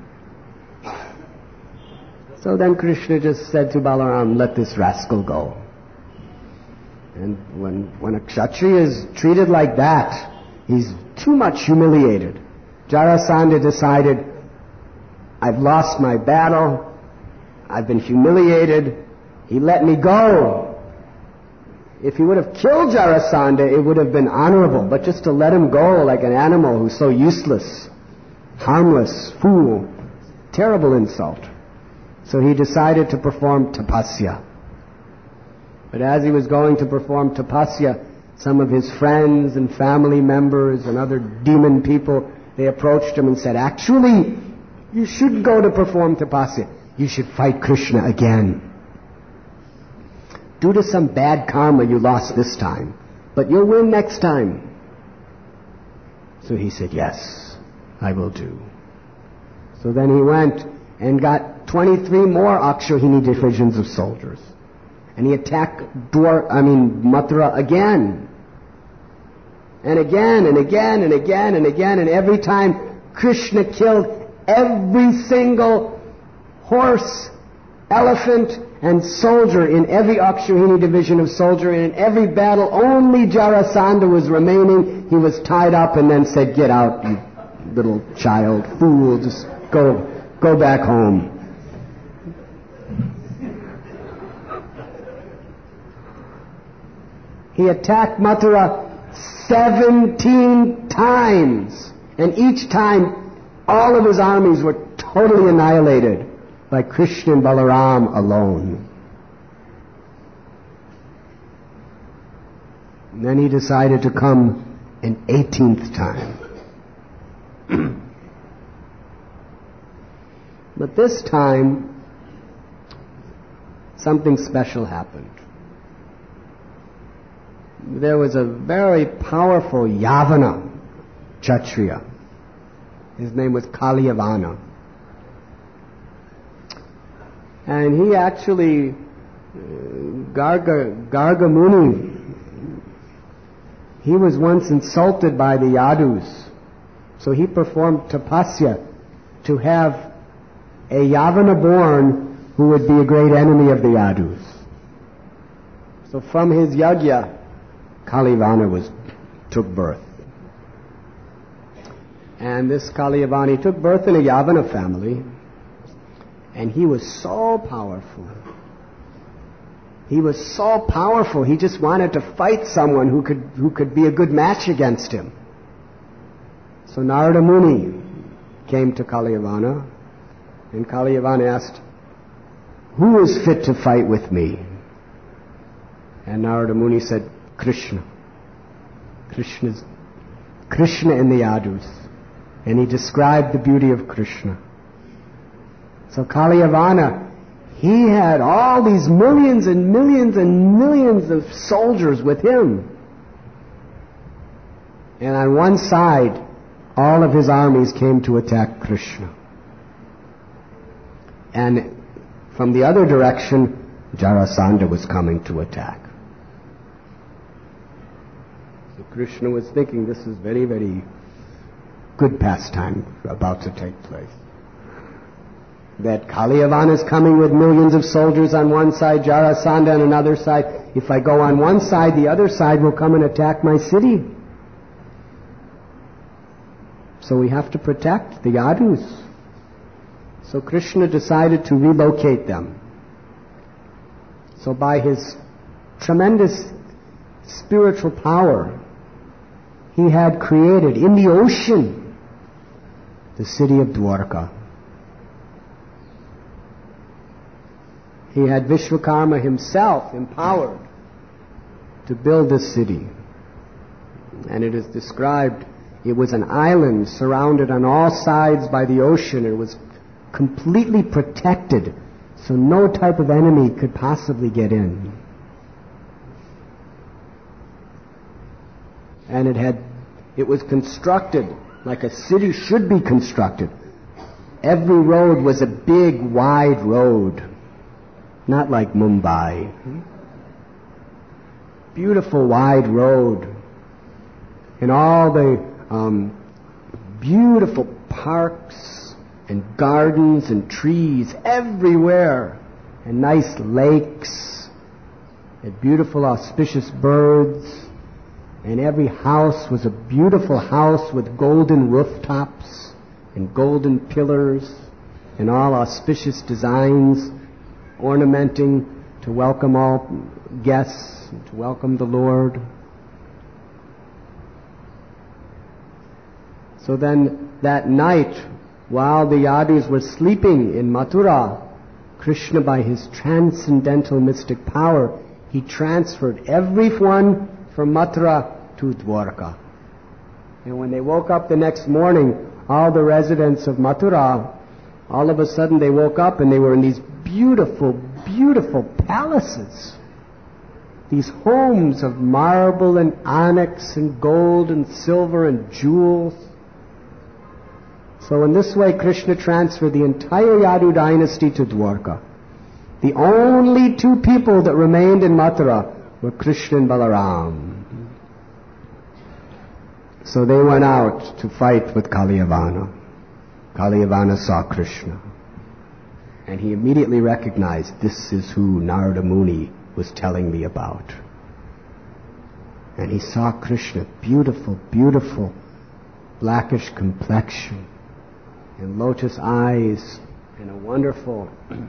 So then Krishna just said to Balaram, let this rascal go. And when a Kshatriya is treated like that, he's too much humiliated. Jarasandha decided, I've lost my battle, I've been humiliated, he let me go. If he would have killed Jarasandha, it would have been honorable, but just to let him go like an animal who's so useless, harmless, fool, terrible insult. So he decided to perform tapasya. But as he was going to perform tapasya, some of his friends and family members and other demon people, they approached him and said, actually, you shouldn't go to perform tapasya. You should fight Krishna again. Due to some bad karma, you lost this time, but you'll win next time. So he said, yes, I will do. So then he went and got 23 more Akshohini divisions of soldiers. And he attacked Mathura again. And again, and again, and again, and again, and every time Krishna killed every single horse, elephant, and soldier in every Akshohini division of soldier, and in every battle only Jarasandha was remaining. He was tied up and then said, get out, you little child, fool, just go back home. He attacked Mathura 17 times, and each time all of his armies were totally annihilated by Krishna and Balaram alone. And then he decided to come an 18th time. But this time, something special happened. There was a very powerful Yavana Kshatriya. His name was Kaliyavana. And he actually, Garga Muni, he was once insulted by the Yadus. So he performed tapasya to have a Yavana born who would be a great enemy of the Yadus. So from his yajna, Kaliyavana took birth. And this Kaliyavani took birth in a Yavana family. And he was so powerful. He was so powerful, he just wanted to fight someone who could be a good match against him. So Narada Muni came to Kalyavana, and Kalyavana asked, "Who is fit to fight with me?" And Narada Muni said, "Krishna. Krishna and the Yadus." And he described the beauty of Krishna. So Kalyavana, he had all these millions and millions and millions of soldiers with him. And on one side, all of his armies came to attack Krishna. And from the other direction, Jarasandha was coming to attack. So Krishna was thinking, this is very, very good pastime about to take place. That Kalyavana is coming with millions of soldiers on one side, Jarasandha on another side. If I go on one side, the other side will come and attack my city. So we have to protect the Yadus. So Krishna decided to relocate them. So by his tremendous spiritual power, he had created in the ocean the city of Dwarka. He had Vishwakarma himself empowered to build this city. And it is described, it was an island surrounded on all sides by the ocean. It was completely protected, so no type of enemy could possibly get in. And it was constructed like a city should be constructed. Every road was a big, wide road. Not like Mumbai. Beautiful wide road. And all the beautiful parks and gardens and trees everywhere. And nice lakes. And beautiful auspicious birds. And every house was a beautiful house with golden rooftops and golden pillars and all auspicious designs, ornamenting to welcome all guests, and to welcome the Lord. So then that night, while the Yadus were sleeping in Mathura, Krishna, by his transcendental mystic power, he transferred everyone from Mathura to Dwarka. And when they woke up the next morning, all the residents of Mathura, all of a sudden they woke up and they were in these beautiful, beautiful palaces. These homes of marble and onyx and gold and silver and jewels. So in this way, Krishna transferred the entire Yadu dynasty to Dwarka. The only two people that remained in Mathura were Krishna and Balaram. So they went out to fight with Kalyavana. Kalyavana saw Krishna. And he immediately recognized, this is who Narada Muni was telling me about. And he saw Krishna, beautiful, beautiful, blackish complexion, and lotus eyes, and a wonderful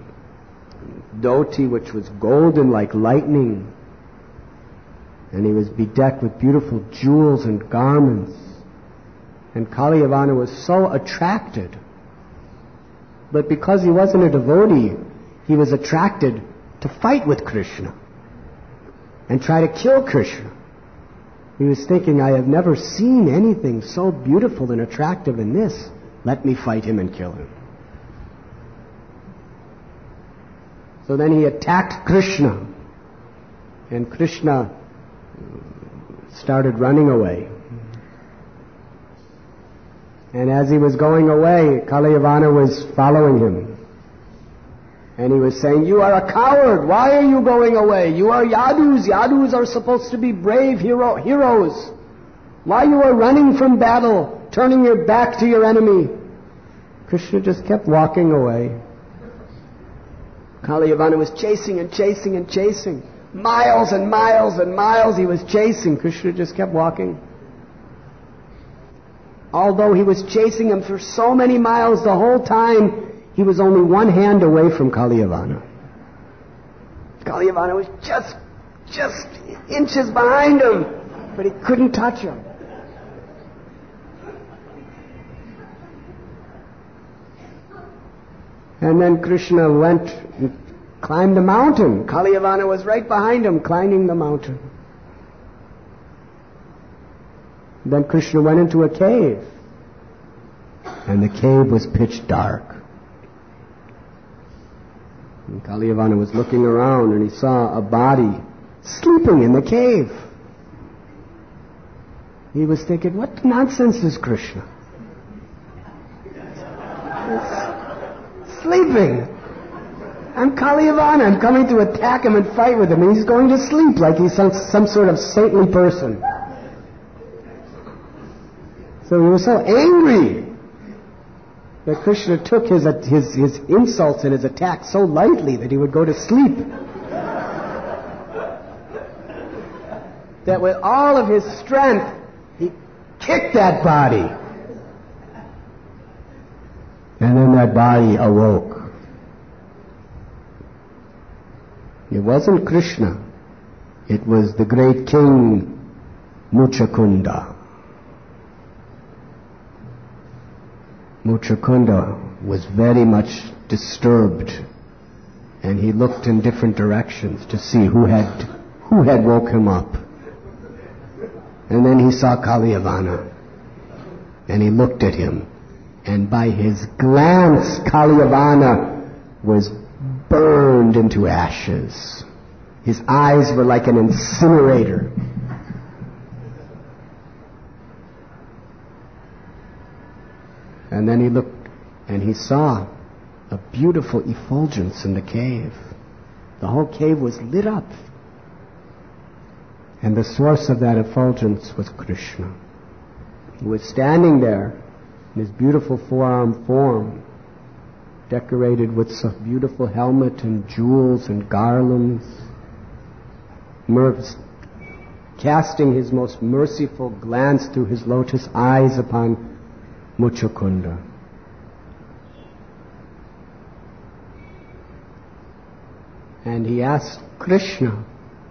dhoti which was golden like lightning. And he was bedecked with beautiful jewels and garments. And Kalyavana was so attracted. But because he wasn't a devotee, he was attracted to fight with Krishna and try to kill Krishna. He was thinking, I have never seen anything so beautiful and attractive in this. Let me fight him and kill him. So then he attacked Krishna. And Krishna started running away. And as he was going away, Kalyavana was following him. And he was saying, you are a coward. Why are you going away? You are Yadus. Yadus are supposed to be brave heroes. Why you are running from battle, turning your back to your enemy? Krishna just kept walking away. Kalyavana was chasing and chasing and chasing. Miles and miles and miles he was chasing. Krishna just kept walking. Although he was chasing him for so many miles the whole time, He was only one hand away from Kalyavana. Kalyavana was just inches behind him, but he couldn't touch him. And then Krishna went and climbed the mountain. Kalyavana was right behind him, climbing the mountain. Then Krishna went into a cave. And the cave was pitch dark. And Kalyavana was looking around and he saw a body sleeping in the cave. He was thinking, what nonsense is Krishna? Sleeping. I'm Kalyavana. I'm coming to attack him and fight with him, and he's going to sleep like he's some sort of saintly person. So he was so angry that Krishna took his insults and his attacks so lightly that he would go to sleep. That with all of his strength, he kicked that body. And then that body awoke. It wasn't Krishna. It was the great king Muchakunda. Muchakunda was very much disturbed, and he looked in different directions to see who had woke him up. And then he saw Kalyavana, and he looked at him, and by his glance, Kalyavana was burned into ashes. His eyes were like an incinerator. And then he looked and he saw a beautiful effulgence in the cave. The whole cave was lit up. And the source of that effulgence was Krishna. He was standing there in his beautiful four-arm form, decorated with some beautiful helmet and jewels and garlands, casting his most merciful glance through his lotus eyes upon Muchakunda. And he asked Krishna,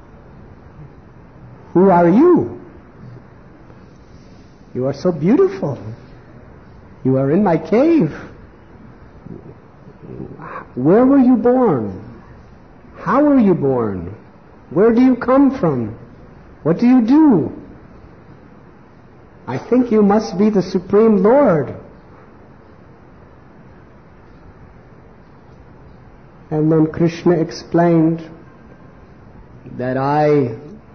"Who are you? You are so beautiful. You are in my cave. Where were you born? How were you born? Where do you come from? What do you do? I think you must be the Supreme Lord." And then Krishna explained that I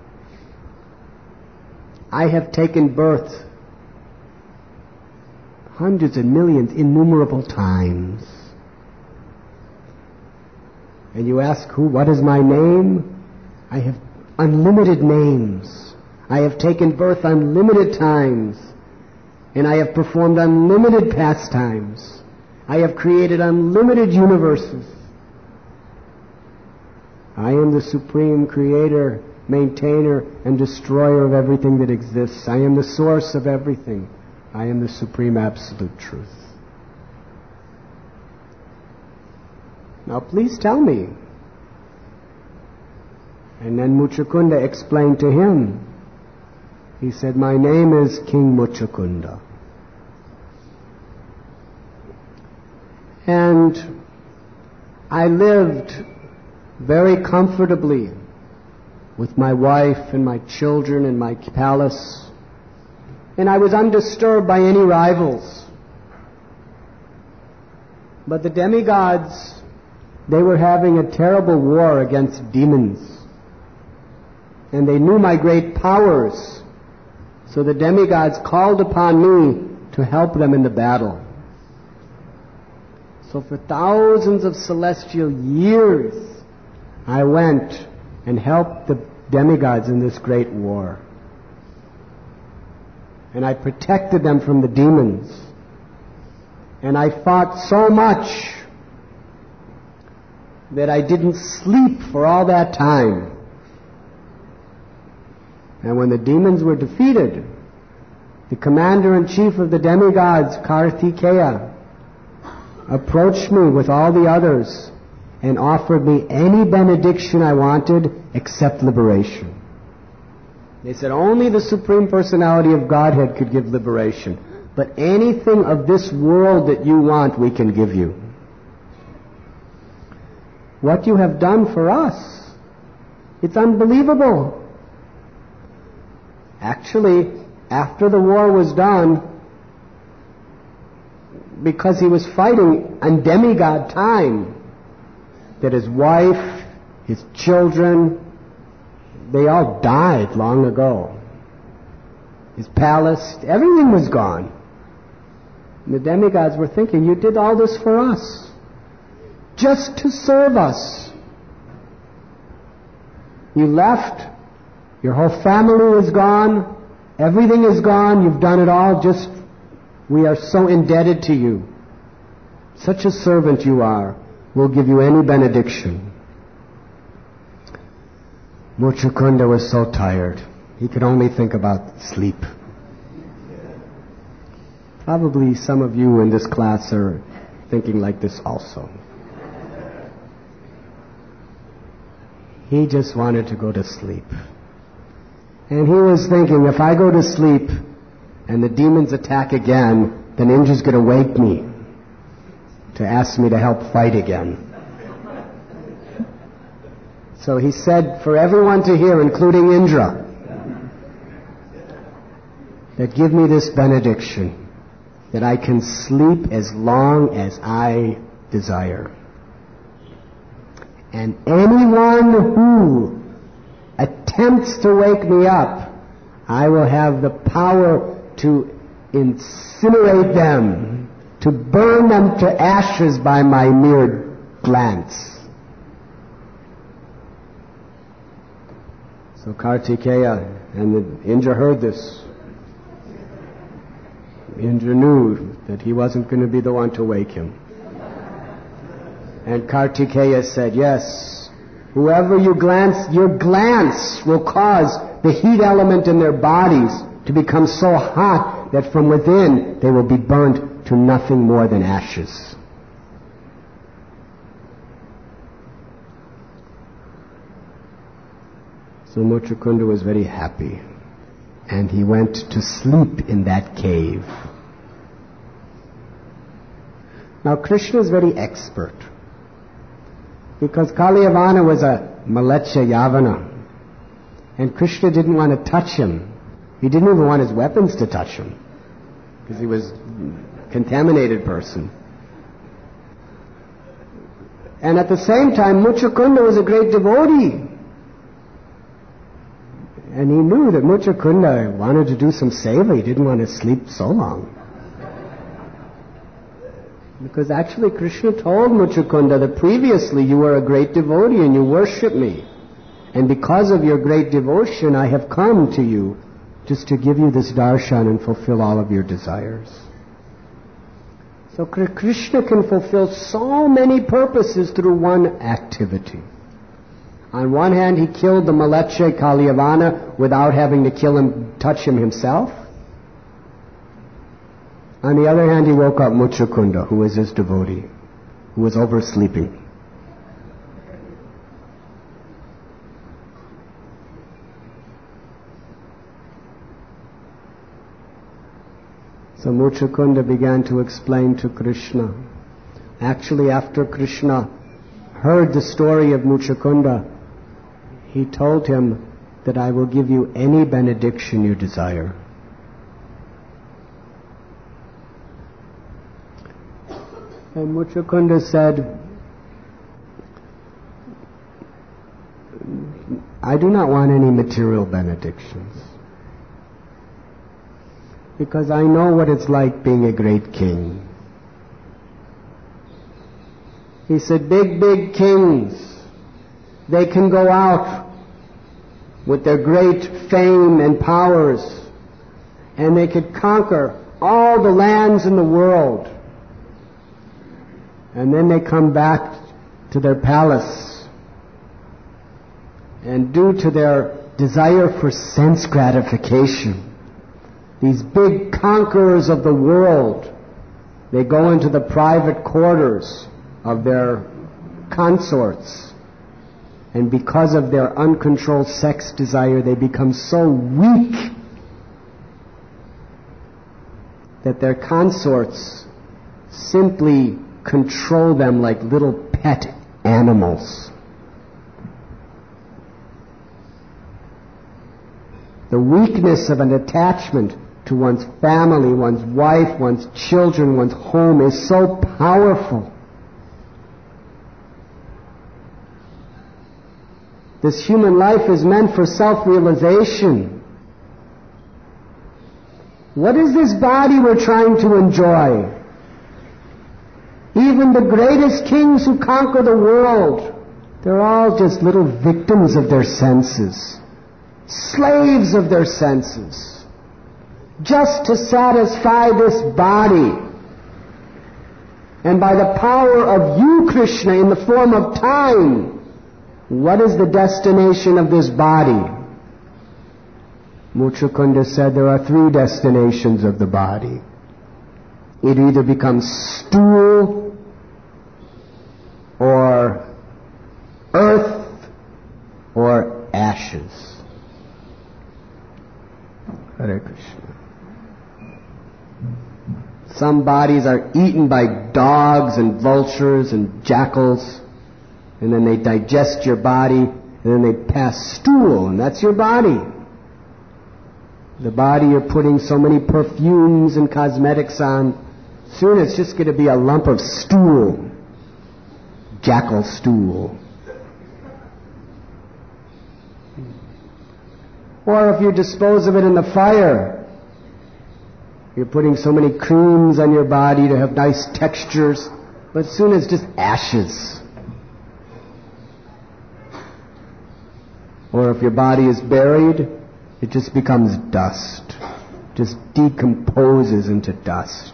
have taken birth hundreds and millions, innumerable times. And you ask, what is my name? I have unlimited names. I have taken birth unlimited times. And I have performed unlimited pastimes. I have created unlimited universes. I am the supreme creator, maintainer, and destroyer of everything that exists. I am the source of everything. I am the supreme absolute truth. Now please tell me. And then Muchakunda explained to him. He said, "My name is King Muchakunda. And I lived very comfortably with my wife and my children in my palace. And I was undisturbed by any rivals. But the demigods, they were having a terrible war against demons. And they knew my great powers. So the demigods called upon me to help them in the battle. So for thousands of celestial years, I went and helped the demigods in this great war. And I protected them from the demons. And I fought so much that I didn't sleep for all that time. And when the demons were defeated, the commander-in-chief of the demigods, Kartikeya, approached me with all the others and offered me any benediction I wanted except liberation. They said only the Supreme Personality of Godhead could give liberation. But anything of this world that you want, we can give you. What you have done for us, it's unbelievable. Actually, after the war was done, because he was fighting on demigod time, that his wife, his children, they all died long ago. His palace, everything was gone. And the demigods were thinking, you did all this for us, just to serve us. You left, your whole family is gone, everything is gone, you've done it all, just, we are so indebted to you. Such a servant you are. We'll give you any benediction. Muchukunda was so tired. He could only think about sleep. Probably some of you in this class are thinking like this also. He just wanted to go to sleep. And he was thinking, if I go to sleep and the demons attack again, then Indra's going to wake me to ask me to help fight again. So he said for everyone to hear, including Indra, that give me this benediction, that I can sleep as long as I desire. And anyone who attempts to wake me up, I will have the power to incinerate them, to burn them to ashes by my mere glance. So Kartikeya and Indra heard this. Indra knew that he wasn't going to be the one to wake him. And Kartikeya said, yes, whoever you glance, your glance will cause the heat element in their bodies to become so hot that from within they will be burnt to nothing more than ashes. So Muchukunda was very happy, and he went to sleep in that cave. Now Krishna is very expert, because Kalyavana was a Malecha Yavana, and Krishna didn't want to touch him. He didn't even want his weapons to touch him, because he was a contaminated person. And at the same time, Muchukunda was a great devotee. And he knew that Muchukunda wanted to do some seva. He didn't want to sleep so long. Because actually Krishna told Muchukunda that previously you were a great devotee and you worship me. And because of your great devotion, I have come to you just to give you this darshan and fulfill all of your desires. So Krishna can fulfill so many purposes through one activity. On one hand, he killed the Malecha Kalyavana without having to touch him himself. On the other hand, he woke up Muchukunda, who was his devotee, who was oversleeping. So Muchukunda began to explain to Krishna. Actually, after Krishna heard the story of Muchukunda, he told him that I will give you any benediction you desire. And Muchukunda said, I do not want any material benedictions, because I know what it's like being a great king. He said, big kings, they can go out with their great fame and powers, and they could conquer all the lands in the world. And then they come back to their palace, and due to their desire for sense gratification, these big conquerors of the world, They go into the private quarters of their consorts, and because of their uncontrolled sex desire, they become so weak that their consorts simply control them like little pet animals. The weakness of an attachment to one's family, one's wife, one's children, one's home is so powerful. This human life is meant for self-realization. What is this body we're trying to enjoy? Even the greatest kings who conquer the world, they're all just little victims of their senses, slaves of their senses, just to satisfy this body. And by the power of you, Krishna, in the form of time, what is the destination of this body? Muchukunda said there are 3 destinations of the body. It either becomes stool or earth or ashes. Hare Krishna. Some bodies are eaten by dogs and vultures and jackals, and then they digest your body, and then they pass stool, and that's your body. The body you're putting so many perfumes and cosmetics on, soon it's just going to be a lump of stool. Jackal stool. Or if you dispose of it in the fire, you're putting so many creams on your body to have nice textures, but soon it's just ashes. Or if your body is buried, it just becomes dust. Just decomposes into dust.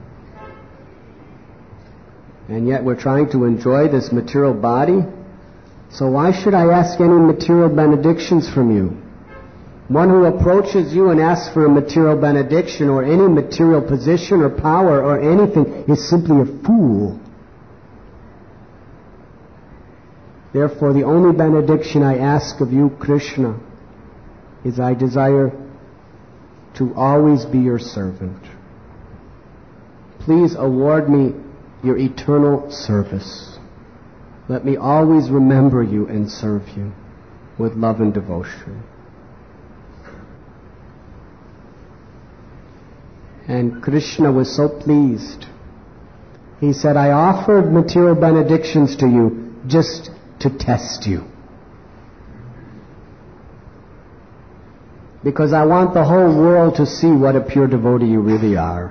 And yet we're trying to enjoy this material body. So why should I ask any material benedictions from you? One who approaches you and asks for a material benediction or any material position or power or anything is simply a fool. Therefore, the only benediction I ask of you, Krishna, is I desire to always be your servant. Please award me your eternal service. Let me always remember you and serve you with love and devotion. And Krishna was so pleased. He said, I offered material benedictions to you just to test you. Because I want the whole world to see what a pure devotee you really are.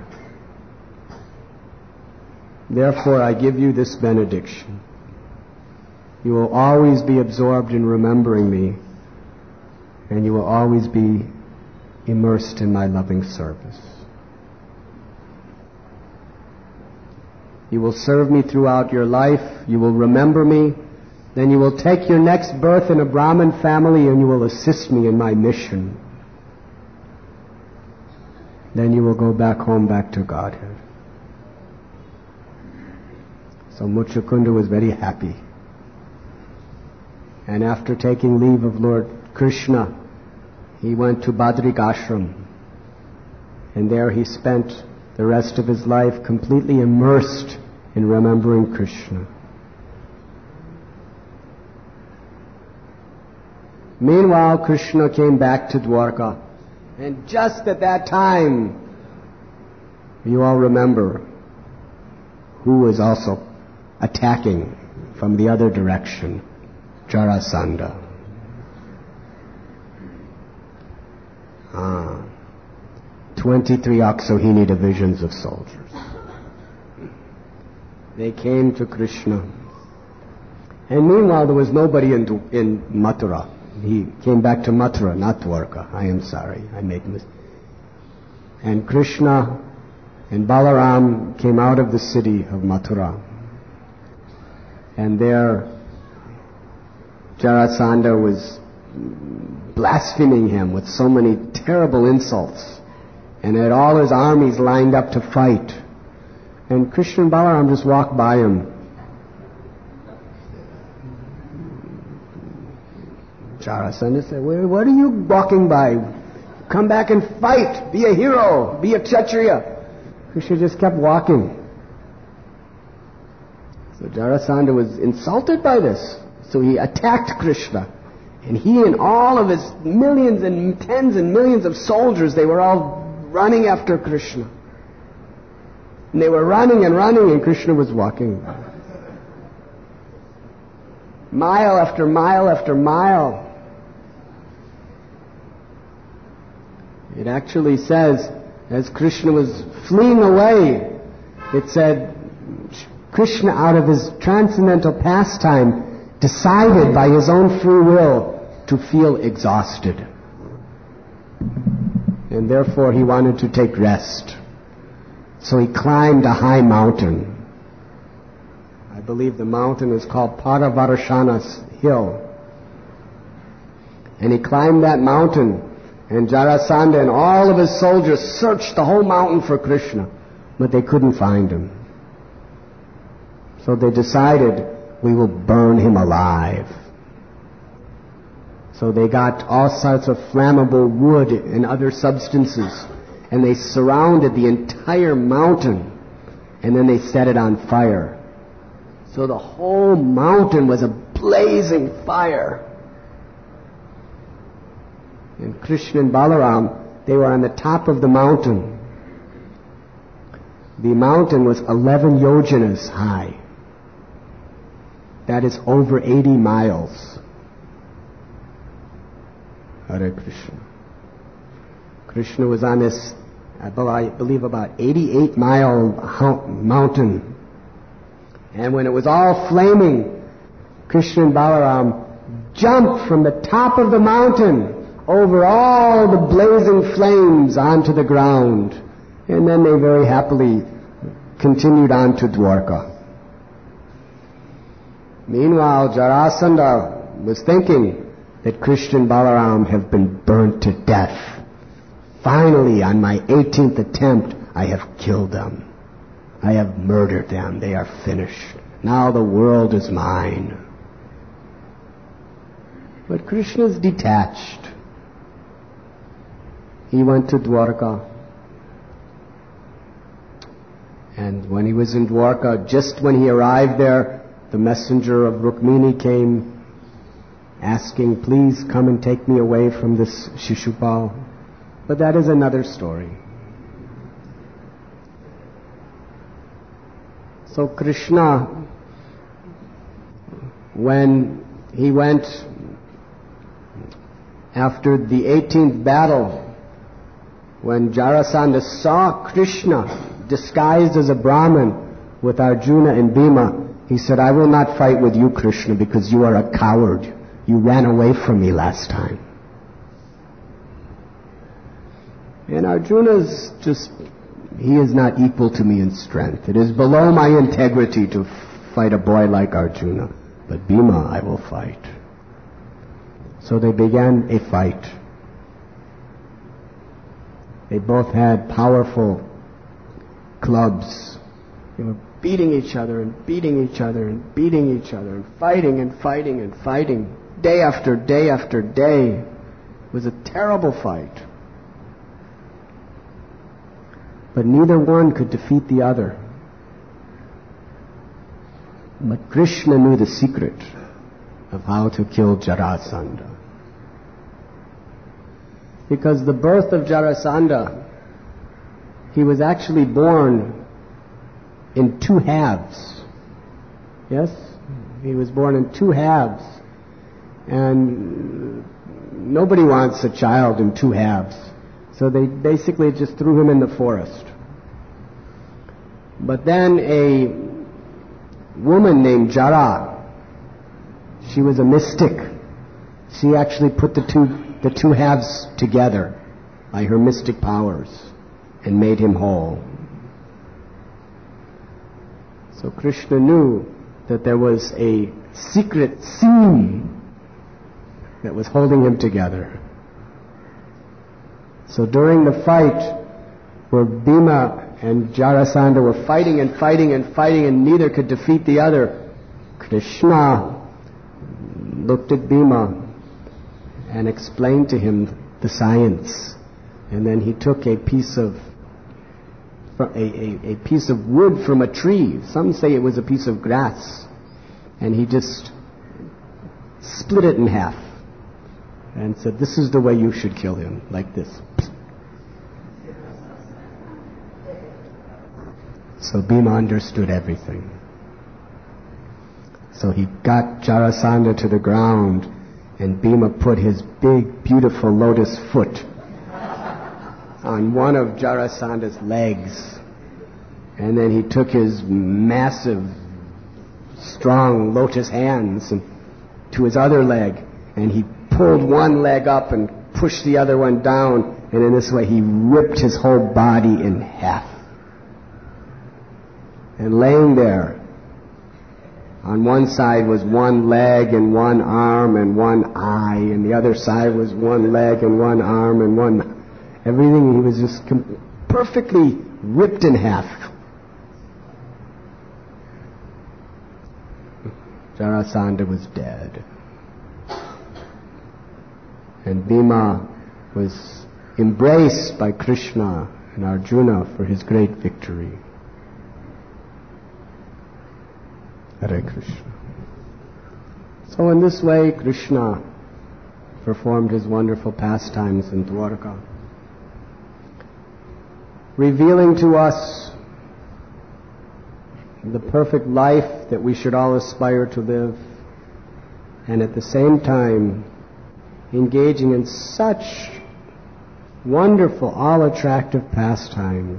Therefore, I give you this benediction. You will always be absorbed in remembering me, and you will always be immersed in my loving service. You will serve me throughout your life. You will remember me. Then you will take your next birth in a Brahmin family and you will assist me in my mission. Then you will go back home, back to Godhead. So Muchukunda was very happy. And after taking leave of Lord Krishna, he went to Badrik Ashram. And there he spent the rest of his life completely immersed in remembering Krishna. Meanwhile, Krishna came back to Dwarka. And just at that time, you all remember who was also attacking from the other direction, Jarasandha. 23 Aksohini divisions of soldiers. They came to Krishna. And meanwhile, there was nobody in Mathura. He came back to Mathura, not Dwarka. I am sorry, I made a mistake. And Krishna and Balaram came out of the city of Mathura. And there, Jarasandha was blaspheming him with so many terrible insults, and had all his armies lined up to fight. And Krishna and Balaram just walked by him. Jarasandha said, what are you walking by? Come back and fight. Be a hero. Be a Kshatriya. Krishna just kept walking. So Jarasandha was insulted by this. So he attacked Krishna. And he and all of his millions and tens and millions of soldiers, they were all running after Krishna. And they were running and Krishna was walking. Mile after mile after mile. It actually says, as Krishna was fleeing away, it said, Krishna, out of his transcendental pastime, decided by his own free will to feel exhausted. And therefore he wanted to take rest. So he climbed a high mountain. I believe the mountain is called Paravarshana's Hill. And he climbed that mountain, and Jarasandha and all of his soldiers searched the whole mountain for Krishna, but they couldn't find him. So they decided, we will burn him alive. So they got all sorts of flammable wood and other substances, and they surrounded the entire mountain, and then they set it on fire. So the whole mountain was a blazing fire. And Krishna and Balaram, they were on the top of the mountain. The mountain was 11 yojanas high. That is over 80 miles. Hare Krishna. Krishna was on this, I believe, about 88-mile mountain. And when it was all flaming, Krishna and Balaram jumped from the top of the mountain over all the blazing flames onto the ground. And then they very happily continued on to Dwarka. Meanwhile, Jarasandha was thinking that Krishna and Balaram have been burnt to death. Finally, on my 18th attempt, I have killed them. I have murdered them. They are finished. Now the world is mine. But Krishna is detached. He went to Dwarka. And when he was in Dwarka, just when he arrived there, the messenger of Rukmini came asking, please come and take me away from this Shishupal. But that is another story. So Krishna, when he went after the 18th battle, when Jarasandha saw Krishna disguised as a Brahmin with Arjuna and Bhima, he said, I will not fight with you, Krishna, because you are a coward. You ran away from me last time. And Arjuna's just, he is not equal to me in strength. It is below my integrity to fight a boy like Arjuna. But Bhima, I will fight. So they began a fight. They both had powerful clubs. They were beating each other and beating each other and beating each other and fighting and fighting and fighting. Day after day after day. It was a terrible fight. But neither one could defeat the other. But Krishna knew the secret of how to kill Jarasandha. Because the birth of Jarasandha, he was actually born in two halves. Yes? He was born in two halves. And nobody wants a child in two halves. So they basically just threw him in the forest. But then a woman named Jara, she was a mystic. She actually put the two halves together by her mystic powers and made him whole. So Krishna knew that there was a secret seam that was holding him together. So during the fight where Bhima and Jarasandha were fighting and fighting and fighting, and neither could defeat the other. Krishna looked at Bhima and explained to him the science. And then he took a piece of wood from a tree. Some say it was a piece of grass. And he just split it in half and said, "This is the way you should kill him, like this." So Bhima understood everything. So he got Jarasandha to the ground, and Bhima put his big, beautiful lotus foot on one of Jarasandha's legs. And then he took his massive, strong lotus hands to his other leg, and he pulled one leg up and pushed the other one down, and in this way he ripped his whole body in half. And laying there, on one side was one leg and one arm and one eye, and the other side was one leg and one arm and everything. He was just perfectly ripped in half. Jarasandha was dead. And Bhima was embraced by Krishna and Arjuna for his great victory. Hare Krishna. So in this way, Krishna performed his wonderful pastimes in Dwarka, revealing to us the perfect life that we should all aspire to live, and at the same time engaging in such wonderful, all-attractive pastimes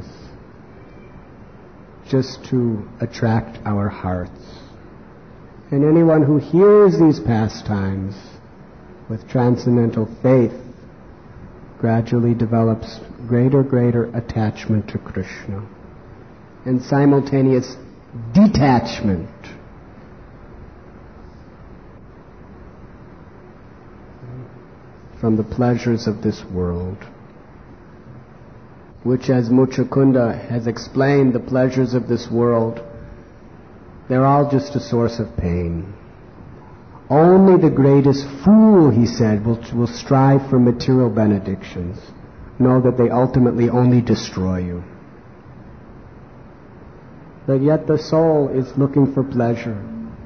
just to attract our hearts. And anyone who hears these pastimes with transcendental faith gradually develops greater attachment to Krishna and simultaneous detachment from the pleasures of this world, which, as Muchukunda has explained, the pleasures of this world, they're all just a source of pain. Only the greatest fool, he said, will strive for material benedictions. Know that they ultimately only destroy you. But yet the soul is looking for pleasure.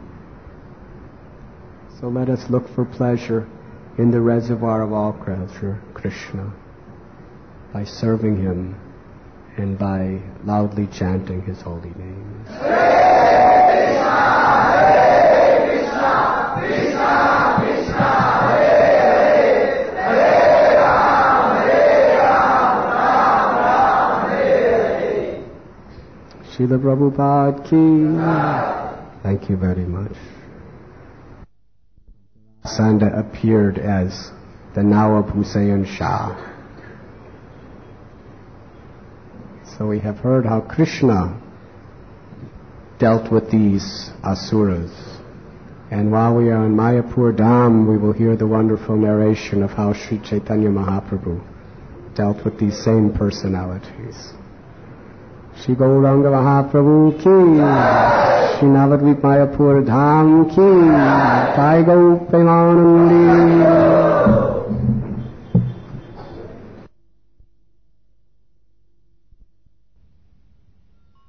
So let us look for pleasure in the reservoir of all pleasure, Krishna, by serving him and by loudly chanting his holy name. Srila Prabhupada ki. Thank you very much. Sanda appeared as the Nawab Hussain Shah. So we have heard how Krishna dealt with these asuras. And while we are in Mayapur Dham, we will hear the wonderful narration of how Sri Chaitanya Mahaprabhu dealt with these same personalities. Shri Gauranga Mahaprabhu ki, Shri Navadvip Mayapur Dham ki, Jai Gau Premanandi.